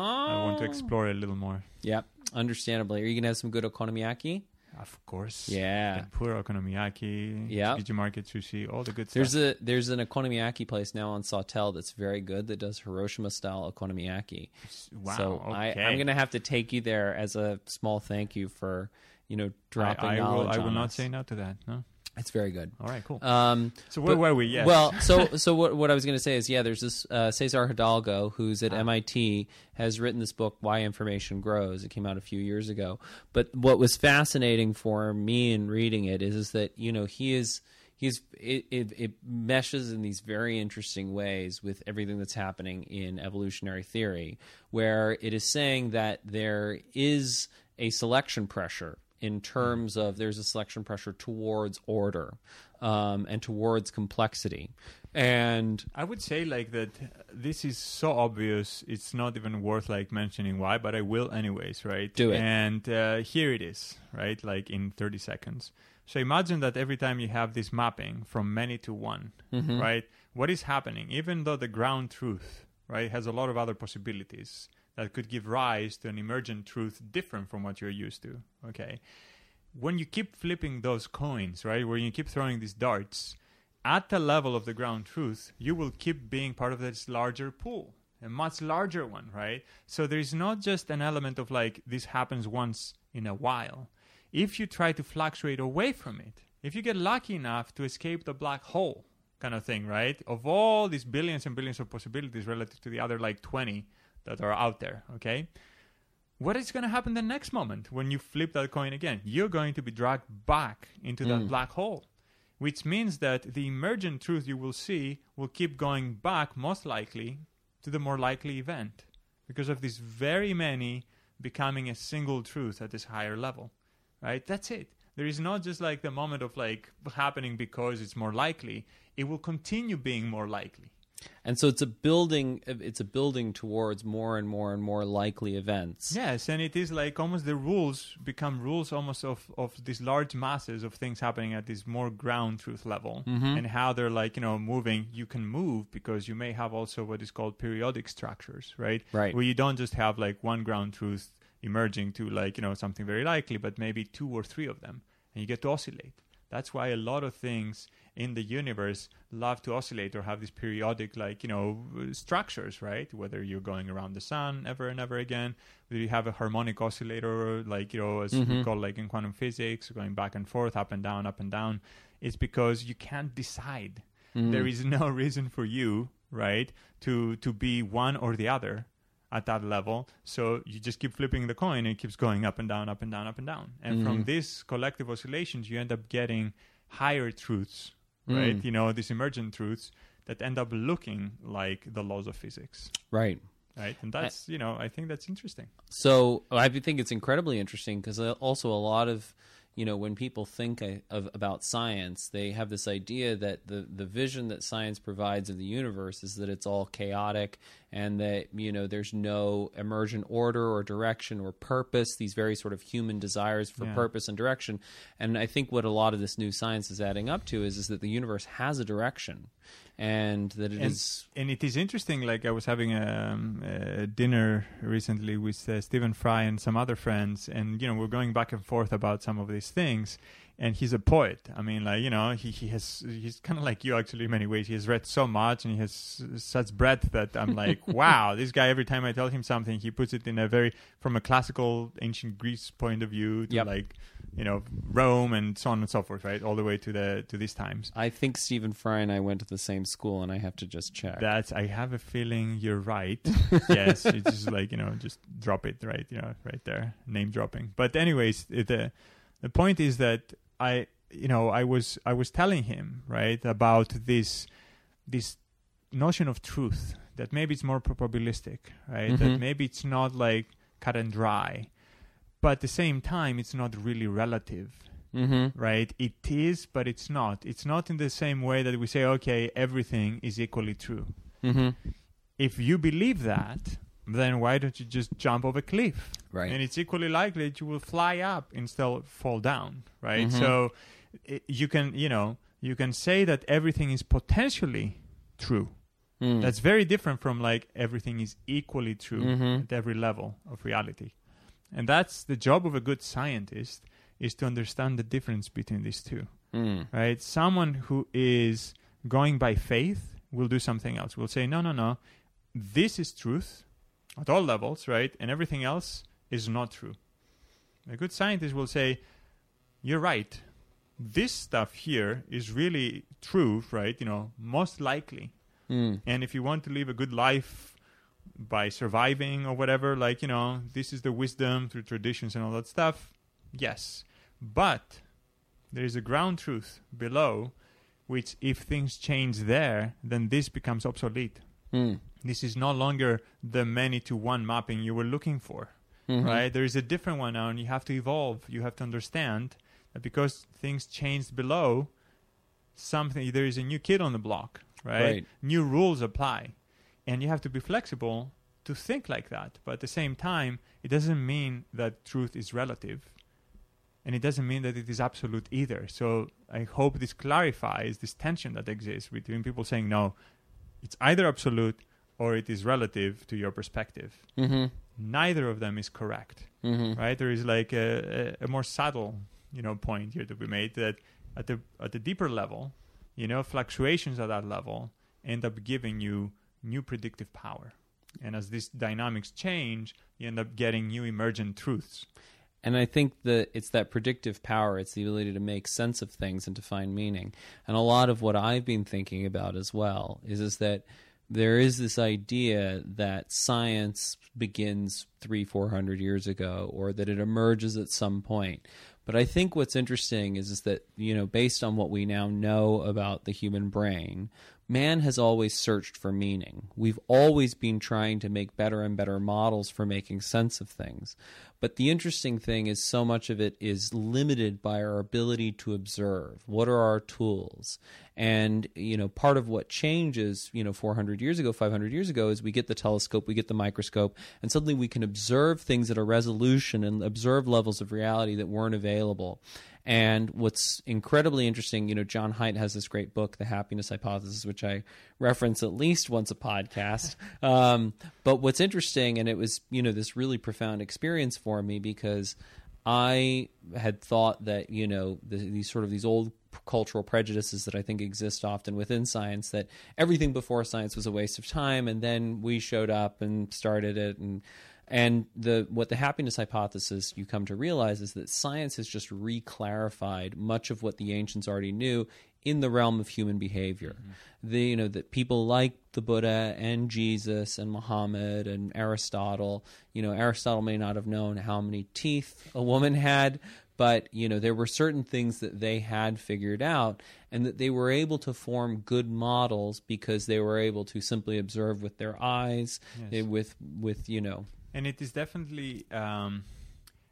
I want to explore a little more. Yep, understandably. Are you gonna have some good okonomiyaki? Of course. Yeah. Tempura, okonomiyaki, Yeah. Tsukiji Market sushi, all the good There's stuff. a there's an okonomiyaki place now on Sawtell that's very good that does Hiroshima style okonomiyaki. Wow. So okay. I, I'm gonna have to take you there as a small thank you for you know dropping I, I will. knowledge I will on not us. say no to that. No. It's very good. All right. Cool. Um, so where but- were we? Yes. Well, so so what what I was going to say is, yeah, there's this uh, Cesar Hidalgo who's at Ah. M I T has written this book, Why Information Grows. It came out a few years ago. But what was fascinating for me in reading it is, is that you know he is he's it, it it meshes in these very interesting ways with everything that's happening in evolutionary theory, where it is saying that there is a selection pressure in terms of there's a selection pressure towards order um, and towards complexity. And I would say like that this is so obvious it's not even worth like mentioning why, but I will anyways, right? Do it. And uh, here it is, right? Like in thirty seconds. So imagine that every time you have this mapping from many to one, Mm-hmm. right? What is happening? Even though the ground truth, right, has a lot of other possibilities that could give rise to an emergent truth different from what you're used to, okay? When you keep flipping those coins, right, where you keep throwing these darts, at the level of the ground truth, you will keep being part of this larger pool, a much larger one, right? So there's not just an element of like, this happens once in a while. If you try to fluctuate away from it, if you get lucky enough to escape the black hole kind of thing, right? Of all these billions and billions of possibilities relative to the other like twenty that are out there, okay? What is going to happen the next moment when you flip that coin again? You're going to be dragged back into that Mm. black hole, which means that the emergent truth you will see will keep going back, most likely, to the more likely event because of these very many becoming a single truth at this higher level, right? That's it. There is not just like the moment of like happening because it's more likely. It will continue being more likely. and so it's a building it's a building towards more and more and more likely events. Yes, and it is like almost the rules become rules almost of, of these large masses of things happening at this more ground truth level Mhm. and how they're like, you know, moving. You can move because you may have also what is called periodic structures, right? Right. Where you don't just have like one ground truth emerging to like, you know, something very likely, but maybe two or three of them, and you get to oscillate. That's why a lot of things in the universe love to oscillate or have these periodic, like, you know, structures, right? Whether you're going around the sun ever and ever again, whether you have a harmonic oscillator, like, you know, as we Mhm. call like in quantum physics, going back and forth, up and down, up and down. It's because you can't decide. Mhm. There is no reason for you, right, to to be one or the other at that level. So you just keep flipping the coin and it keeps going up and down, up and down, up and down. And from Mhm. these collective oscillations, you end up getting higher truths, right? Mm. You know, these emergent truths that end up looking like the laws of physics, Right. right? And that's, you know, I think that's interesting. So I think it's incredibly interesting because also a lot of, you know, when people think of about science, they have this idea that the, the vision that science provides of the universe is that it's all chaotic and that, you know, there's no emergent order or direction or purpose, these very sort of human desires for Yeah. purpose and direction. And I think what a lot of this new science is adding up to is, is that the universe has a direction and that it and, is... and it is interesting, like I was having a, um, a dinner recently with uh, Stephen Fry and some other friends, and, you know, we're going back and forth about some of these things. And he's a poet. I mean, like, you know, he, he has, he's kind of like you actually in many ways. He has read so much and he has such breadth that I'm like, wow, this guy, every time I tell him something, he puts it in a very, from a classical ancient Greece point of view to Yep. like, you know, Rome and so on and so forth, right? All the way to the, to these times. I think Stephen Fry and I went to the same school, and I have to just check. That's, I have a feeling you're right. Yes, it's just like, you know, just drop it, right? You know, right there, name dropping. But anyways, it, the, the point is that I, you know, I was I was telling him, right, about this this notion of truth, that maybe it's more probabilistic, right? Mm-hmm. That maybe it's not like cut and dry, but at the same time, it's not really relative, Mm-hmm. right? It is, but it's not. It's not in the same way that we say, okay, everything is equally true. Mm-hmm. If you believe that, then why don't you just jump off a cliff? Right. And it's equally likely that you will fly up instead of fall down, right? Mhm. So I you can, you know, you can say that everything is potentially true. Mm. That's very different from like everything is equally true Mhm. at every level of reality. And that's the job of a good scientist, is to understand the difference between these two, Mm. right? Someone who is going by faith will do something else. Will say, no, no, no, this is truth at all levels, right? And everything else is not true. A good scientist will say, you're right. This stuff here is really true, right? You know, most likely. Mm. And if you want to live a good life by surviving or whatever, like, you know, this is the wisdom through traditions and all that stuff, yes. But there is a ground truth below, which if things change there, then this becomes obsolete. Mm. This is no longer the many-to-one mapping you were looking for, Mhm. right? There is a different one now, and you have to evolve. You have to understand that because things changed below, something there is a new kid on the block, right? Right. New rules apply, and you have to be flexible to think like that. But at the same time, it doesn't mean that truth is relative, and it doesn't mean that it is absolute either. So I hope this clarifies this tension that exists between people saying, no, it's either absolute or it is relative to your perspective. Mm-hmm. Neither of them is correct, Mm-hmm. right? There is like a, a, a more subtle, you know, point here to be made, that at the at the deeper level, you know, fluctuations at that level end up giving you new predictive power. And as these dynamics change, you end up getting new emergent truths. And I think that it's that predictive power. It's the ability to make sense of things and to find meaning. And a lot of what I've been thinking about as well is, is that there is this idea that science begins three, four hundred years ago, or that it emerges at some point. But I think what's interesting is, is that, you know, based on what we now know about the human brain, man has always searched for meaning. We've always been trying to make better and better models for making sense of things. But the interesting thing is, so much of it is limited by our ability to observe. What are our tools? And, you know, part of what changes, you know, four hundred years ago, five hundred years ago, is we get the telescope, we get the microscope, and suddenly we can observe things at a resolution and observe levels of reality that weren't available. And what's incredibly interesting, you know, John Haidt has this great book, The Happiness Hypothesis, which I reference at least once a podcast. Um, but what's interesting, and it was, you know, this really profound experience for me, because I had thought that, you know, the, these sort of these old cultural prejudices that I think exist often within science, that everything before science was a waste of time, and then we showed up and started it, and And the what the happiness hypothesis you come to realize is that science has just re-clarified much of what the ancients already knew in the realm of human behavior. Mm-hmm. The, you know, that people like the Buddha and Jesus and Muhammad and Aristotle, you know, Aristotle may not have known how many teeth a woman had, but, you know, there were certain things that they had figured out, and that they were able to form good models because they were able to simply observe with their eyes, Yes. eh, with, with, you know... And it is definitely um,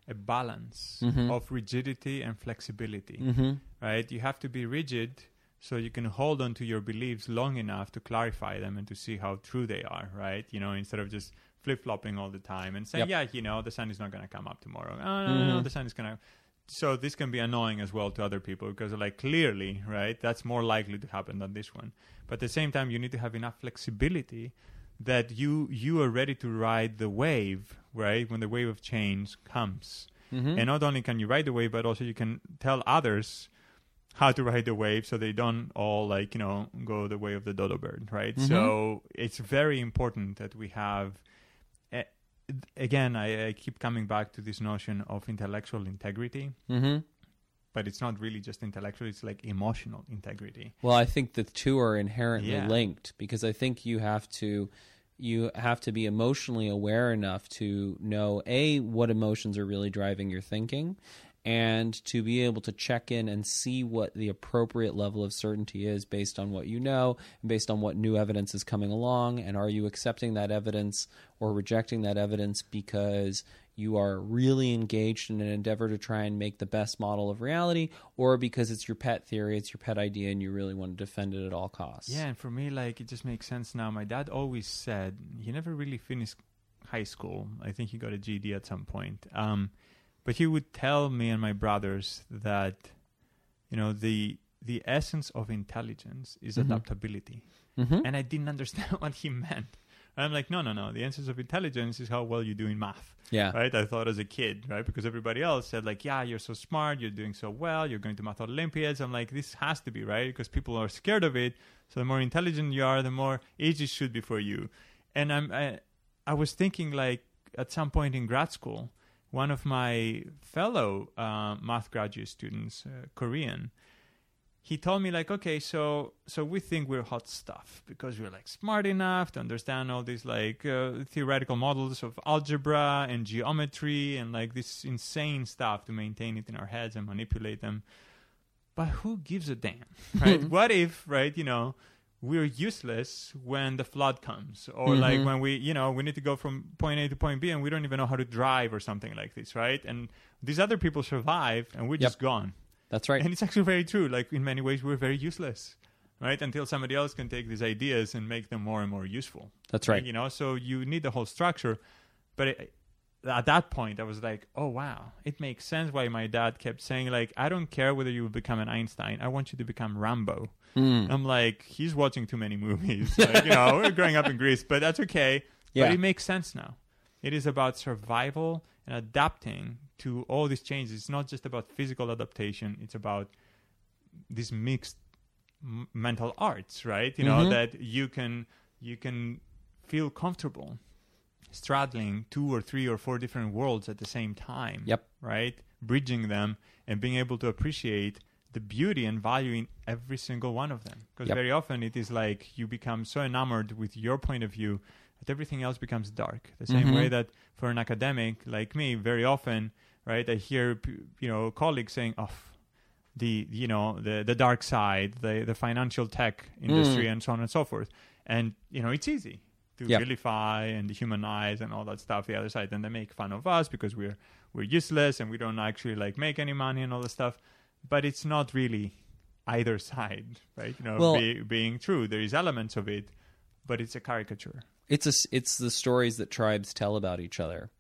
a balance Mhm. of rigidity and flexibility, Mm-hmm. right? You have to be rigid so you can hold on to your beliefs long enough to clarify them and to see how true they are, right? You know, instead of just flip-flopping all the time and saying, Yep. yeah, you know, the sun is not going to come up tomorrow. Oh, no, no, no, Mhm. the sun is going to... So this can be annoying as well to other people because, like, clearly, right, that's more likely to happen than this one. But at the same time, you need to have enough flexibility that you you are ready to ride the wave, right, when the wave of change comes. Mm-hmm. And not only can you ride the wave, but also you can tell others how to ride the wave so they don't all, like, you know, go the way of the dodo bird, right? Mhm. So it's very important that we have... Uh, again, I, I keep coming back to this notion of intellectual integrity. Mm-hmm. But it's not really just intellectual, it's like emotional integrity. Well, I think the two are inherently Yeah. linked because I think you have to you have to be emotionally aware enough to know A, what emotions are really driving your thinking, and to be able to check in and see what the appropriate level of certainty is based on what you know, based on what new evidence is coming along, and are you accepting that evidence or rejecting that evidence because you are really engaged in an endeavor to try and make the best model of reality, or because it's your pet theory, it's your pet idea, and you really want to defend it at all costs. Yeah, and for me, like, it just makes sense now. My dad always said he never really finished high school. I think he got a G E D at some point. Um, but he would tell me and my brothers that, you know, the the essence of intelligence is Mhm. adaptability. Mm-hmm. And I didn't understand what he meant. I'm like, no, no, no. The essence of intelligence is how well you do in math. Yeah. Right? I thought as a kid, right? Because everybody else said, like, yeah, you're so smart, you're doing so well, you're going to math Olympiads. I'm like, this has to be, right? Because people are scared of it. So the more intelligent you are, the more easy it should be for you. And I'm, I, I was thinking, like, at some point in grad school, one of my fellow uh, math graduate students, uh, Korean, he told me, like, okay, so so we think we're hot stuff because we're, like, smart enough to understand all these, like, uh, theoretical models of algebra and geometry and, like, this insane stuff to maintain it in our heads and manipulate them. But who gives a damn, right? What if, right, you know, we're useless when the flood comes, or Mhm. like when we, you know, we need to go from point A to point B and we don't even know how to drive or something like this, right? And these other people survive and we're Yep. just gone. That's right. And it's actually very true. Like, in many ways, we're very useless, right? Until somebody else can take these ideas and make them more and more useful. That's right. Like, you know, so you need the whole structure. But it, at that point, I was like, oh, wow. It makes sense why my dad kept saying, like, I don't care whether you will become an Einstein. I want you to become Rambo. Mm. I'm like, he's watching too many movies. Like, you know, we're growing up in Greece, but that's okay. Yeah. But it makes sense now. It is about survival and adapting to all these changes. It's not just about physical adaptation. It's about these mixed m- mental arts, right? You know, Mhm. that you can you can feel comfortable straddling two or three or four different worlds at the same time. Yep. Right? Bridging them and being able to appreciate the beauty and value in every single one of them. Because Yep. very often it is like you become so enamored with your point of view that everything else becomes dark. The same Mhm. way that for an academic like me, very often, right, I hear p- you know colleagues saying, "Oh, the you know the the dark side, the the financial tech industry, Mm. and so on and so forth." And you know it's easy to Yep. vilify and dehumanize and all that stuff. The other side, and they make fun of us because we're we're useless and we don't actually like make any money and all that stuff. But it's not really either side, right? You know, Well- be, being true, there is elements of it, but it's a caricature. It's a, it's the stories that tribes tell about each other.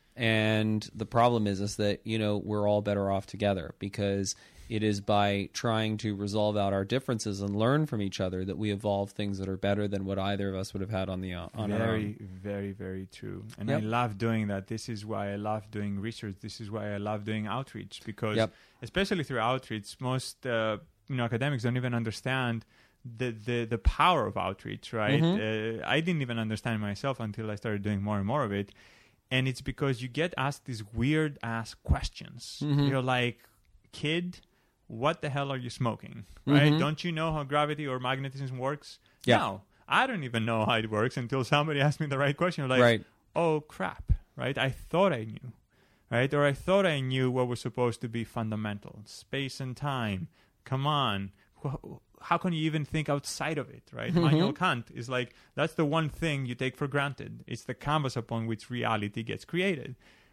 And the problem is is that, you know, we're all better off together because it is by trying to resolve out our differences and learn from each other that we evolve things that are better than what either of us would have had on the on our Very, own. very, very true. And Yep. I love doing that. This is why I love doing research. This is why I love doing outreach because, Yep. especially through outreach, most uh, you know academics don't even understand the the, the power of outreach. Right? Mhm. Uh, I didn't even understand myself until I started doing more and more of it. And it's because you get asked these weird ass questions. Mhm. You're like, kid, what the hell are you smoking? Right? Mhm. Don't you know how gravity or magnetism works? Yeah. No, I don't even know how it works until somebody asked me the right question. Like, Right. oh crap, right? I thought I knew, right? Or I thought I knew what was supposed to be fundamental, space and time. Come on. Wh- How can you even think outside of it, right? Mhm. Immanuel Kant is like, that's the one thing you take for granted. It's the canvas upon which reality gets created.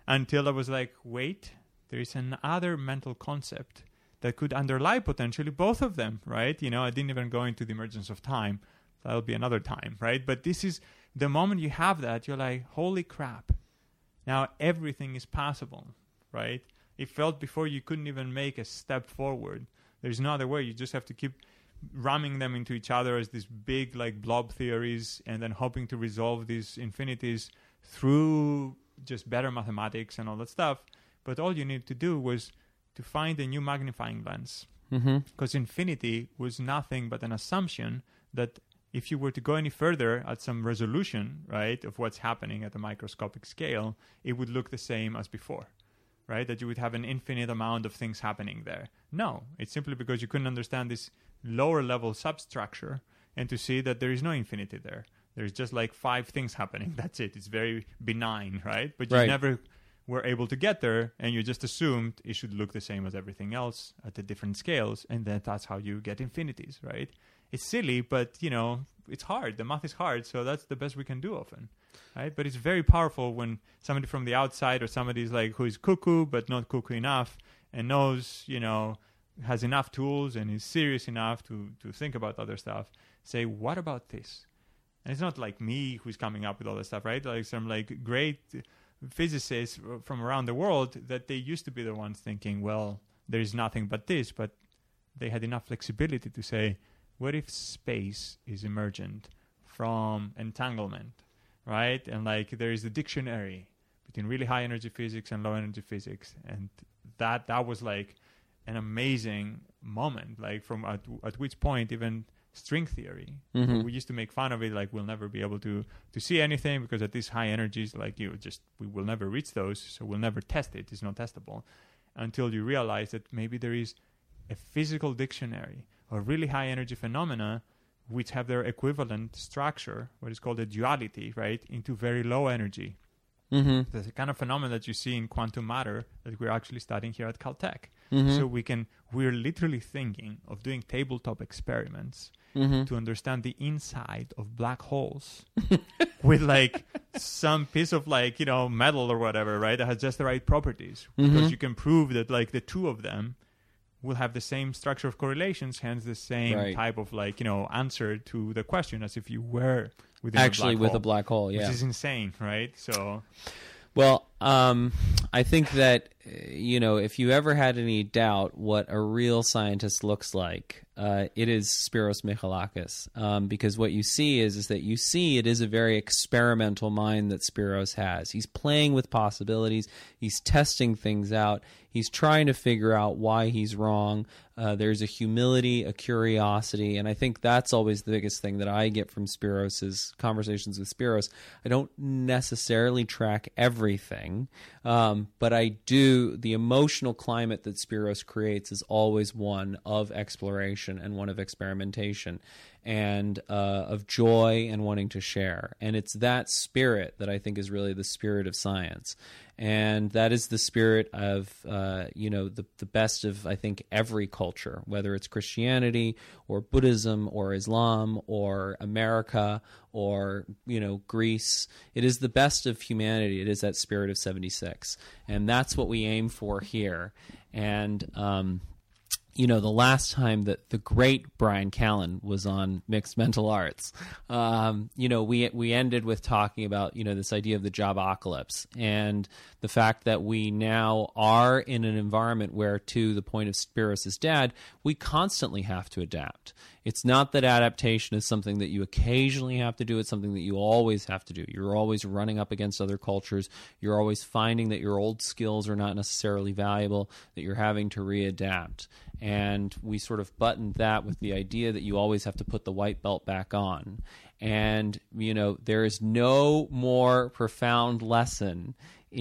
until I was like, wait, there is another mental concept that could underlie potentially both of them, right? You know, I didn't even go into the emergence of time. That'll be another time, right? But this is the moment you have that, you're like, holy crap. Now everything is possible, right? It felt before you couldn't even make a step forward. There's no other way. You just have to keep ramming them into each other as these big like blob theories and then hoping to resolve these infinities through just better mathematics and all that stuff. But all you need to do was to find a new magnifying lens. Mm-hmm. Because infinity was nothing but an assumption that if you were to go any further at some resolution, right, of what's happening at a microscopic scale, it would look the same as before, right? That you would have an infinite amount of things happening there. No, it's simply because you couldn't understand this lower level substructure and to see that there is no infinity there. There's just like five things happening. That's it. It's very benign, right? But you Right. never were able to get there, and you just assumed it should look the same as everything else at the different scales, and then that's how you get infinities, right? It's silly, but, you know, it's hard. The math is hard, so that's the best we can do often, right? But it's very powerful when somebody from the outside or somebody's like who is cuckoo but not cuckoo enough and knows, you know, has enough tools and is serious enough to, to think about other stuff, say, what about this? And it's not like me who's coming up with all this stuff, right? Like some like great physicists from around the world that they used to be the ones thinking, well, there is nothing but this, but they had enough flexibility to say, what if space is emergent from entanglement, right? And like there is a dictionary between really high energy physics and low energy physics, and that that was like an amazing moment, like from at, at which point even string theory, Mm-hmm. we used to make fun of it, like we'll never be able to to see anything because at these high energies, like you just we will never reach those, so we'll never test it. It's not testable until you realize that maybe there is a physical dictionary of really high energy phenomena which have their equivalent structure, what is called a duality, right, into very low energy. Mm-hmm. The kind of phenomenon that you see in quantum matter that we're actually studying here at Caltech. Mm-hmm. So we can, we're literally thinking of doing tabletop experiments Mm-hmm. to understand the inside of black holes with like some piece of like, you know, metal or whatever, right, that has just the right properties. Mm-hmm. Because you can prove that like the two of them will have the same structure of correlations, hence the same Right. type of like, you know, answer to the question as if you were within Actually, a black with hole, a black hole, yeah. which is insane, right? So Well, um, I think that, uh, you know, if you ever had any doubt what a real scientist looks like, uh, it is Spiros Michalakis. Um, because what you see is, is that you see it is a very experimental mind that Spiros has. He's playing with possibilities. He's testing things out. He's trying to figure out why he's wrong. Uh, there's a humility, a curiosity, and I think that's always the biggest thing that I get from Spiros's conversations with Spiros. I don't necessarily track everything, um, but I do. The emotional climate that Spiros creates is always one of exploration and one of experimentation and uh, of joy and wanting to share. And it's that spirit that I think is really the spirit of science. And that is the spirit of, uh, you know, the, the best of, I think, every culture, whether it's Christianity or Buddhism or Islam or America or, you know, Greece. It is the best of humanity. It is that spirit of seventy-six. And that's what we aim for here. And, um, you know, the last time that the great Brian Callen was on Mixed Mental Arts, um, you know, we we ended with talking about, you know, this idea of the job-ocalypse and the fact that we now are in an environment where, to the point of Spiros' dad, we constantly have to adapt. It's not that adaptation is something that you occasionally have to do. It's something that you always have to do. You're always running up against other cultures. You're always finding that your old skills are not necessarily valuable, that you're having to readapt. And we sort of buttoned that with the idea that you always have to put the white belt back on. And, you know, there is no more profound lesson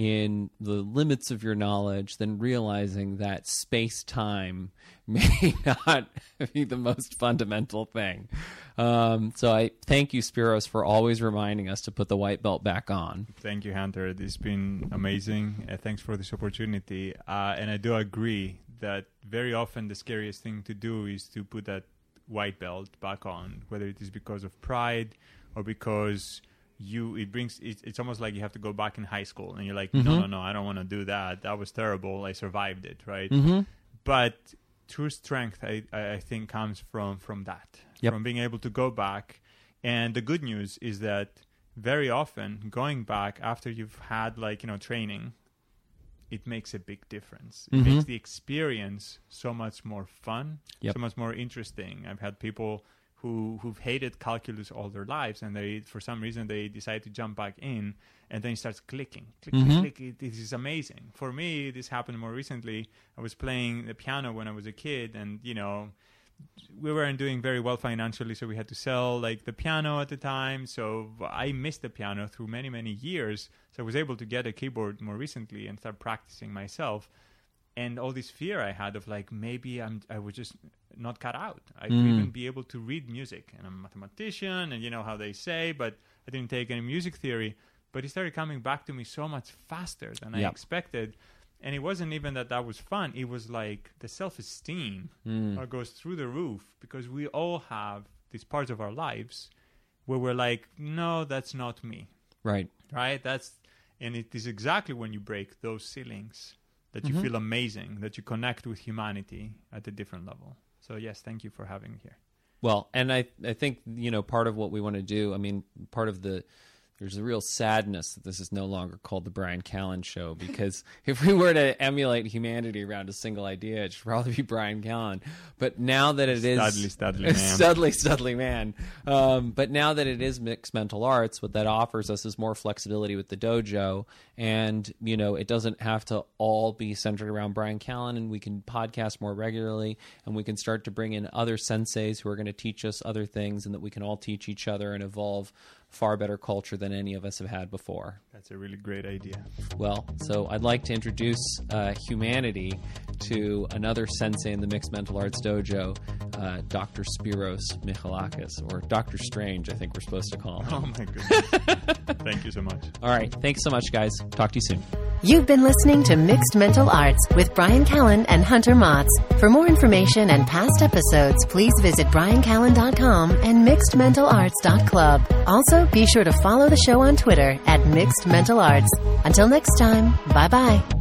in the limits of your knowledge than realizing that space-time may not be the most fundamental thing. Um, so I thank you, Spiros, for always reminding us to put the white belt back on. thank you, Hunter. This has been amazing. Uh, thanks for this opportunity. Uh, and I do agree that very often the scariest thing to do is to put that white belt back on, whether it is because of pride or because you it brings it, it's almost like you have to go back in high school and you're like, Mm-hmm. no, no, no, I don't want to do that. That was terrible. I survived it, right? Mm-hmm. But true strength, I, I think, comes from from that, Yep. from being able to go back. And the good news is that very often going back after you've had like, you know, training, it makes a big difference. It Mhm. makes the experience so much more fun, Yep. so much more interesting. I've had people who who've hated calculus all their lives, and they for some reason they decide to jump back in, and then it starts clicking, click, Mhm. click, click. It, it is amazing. For me, this happened more recently. I was playing the piano when I was a kid, and you know, we weren't doing very well financially, so we had to sell like the piano at the time. So I missed the piano through many, many years. So I was able to get a keyboard more recently and start practicing myself. And all this fear I had of like, maybe I'm, I would just not cut out. I'd Mm. even be able to read music. And I'm a mathematician, and you know how they say, but I didn't take any music theory. But it started coming back to me so much faster than I Yep. expected. And it wasn't even that that was fun. It was like the self-esteem Mm. uh, goes through the roof, because we all have these parts of our lives where we're like, no, that's not me, Right. right? That's, and it is exactly when you break those ceilings that you Mhm. feel amazing, that you connect with humanity at a different level. So yes, thank you for having me here. Well, and I, I think, you know, part of what we want to do, I mean, part of the, there's a real sadness that this is no longer called the Bryan Callen Show, because if we were to emulate humanity around a single idea, it should probably be Bryan Callen. But now that it is Studley, Studley man. Studley, Studley man. Um, but now that it is mixed mental arts, what that offers us is more flexibility with the dojo. And, you know, it doesn't have to all be centered around Bryan Callen, and we can podcast more regularly, and we can start to bring in other senseis who are going to teach us other things, and that we can all teach each other and evolve far better culture than any of us have had before. That's a really great idea. Well, so I'd like to introduce uh, humanity to another sensei in the Mixed Mental Arts Dojo, uh, Doctor Spiros Michalakis, or Doctor Strange, I think we're supposed to call him. Oh my goodness. Thank you so much. All right. Thanks so much, guys. Talk to you soon. You've been listening to Mixed Mental Arts with Bryan Callen and Hunter Motz. For more information and past episodes, please visit bryan callen dot com and mixed mental arts dot club. Also, be sure to follow the show on Twitter at Mixed Mental Arts. Until next time, bye-bye.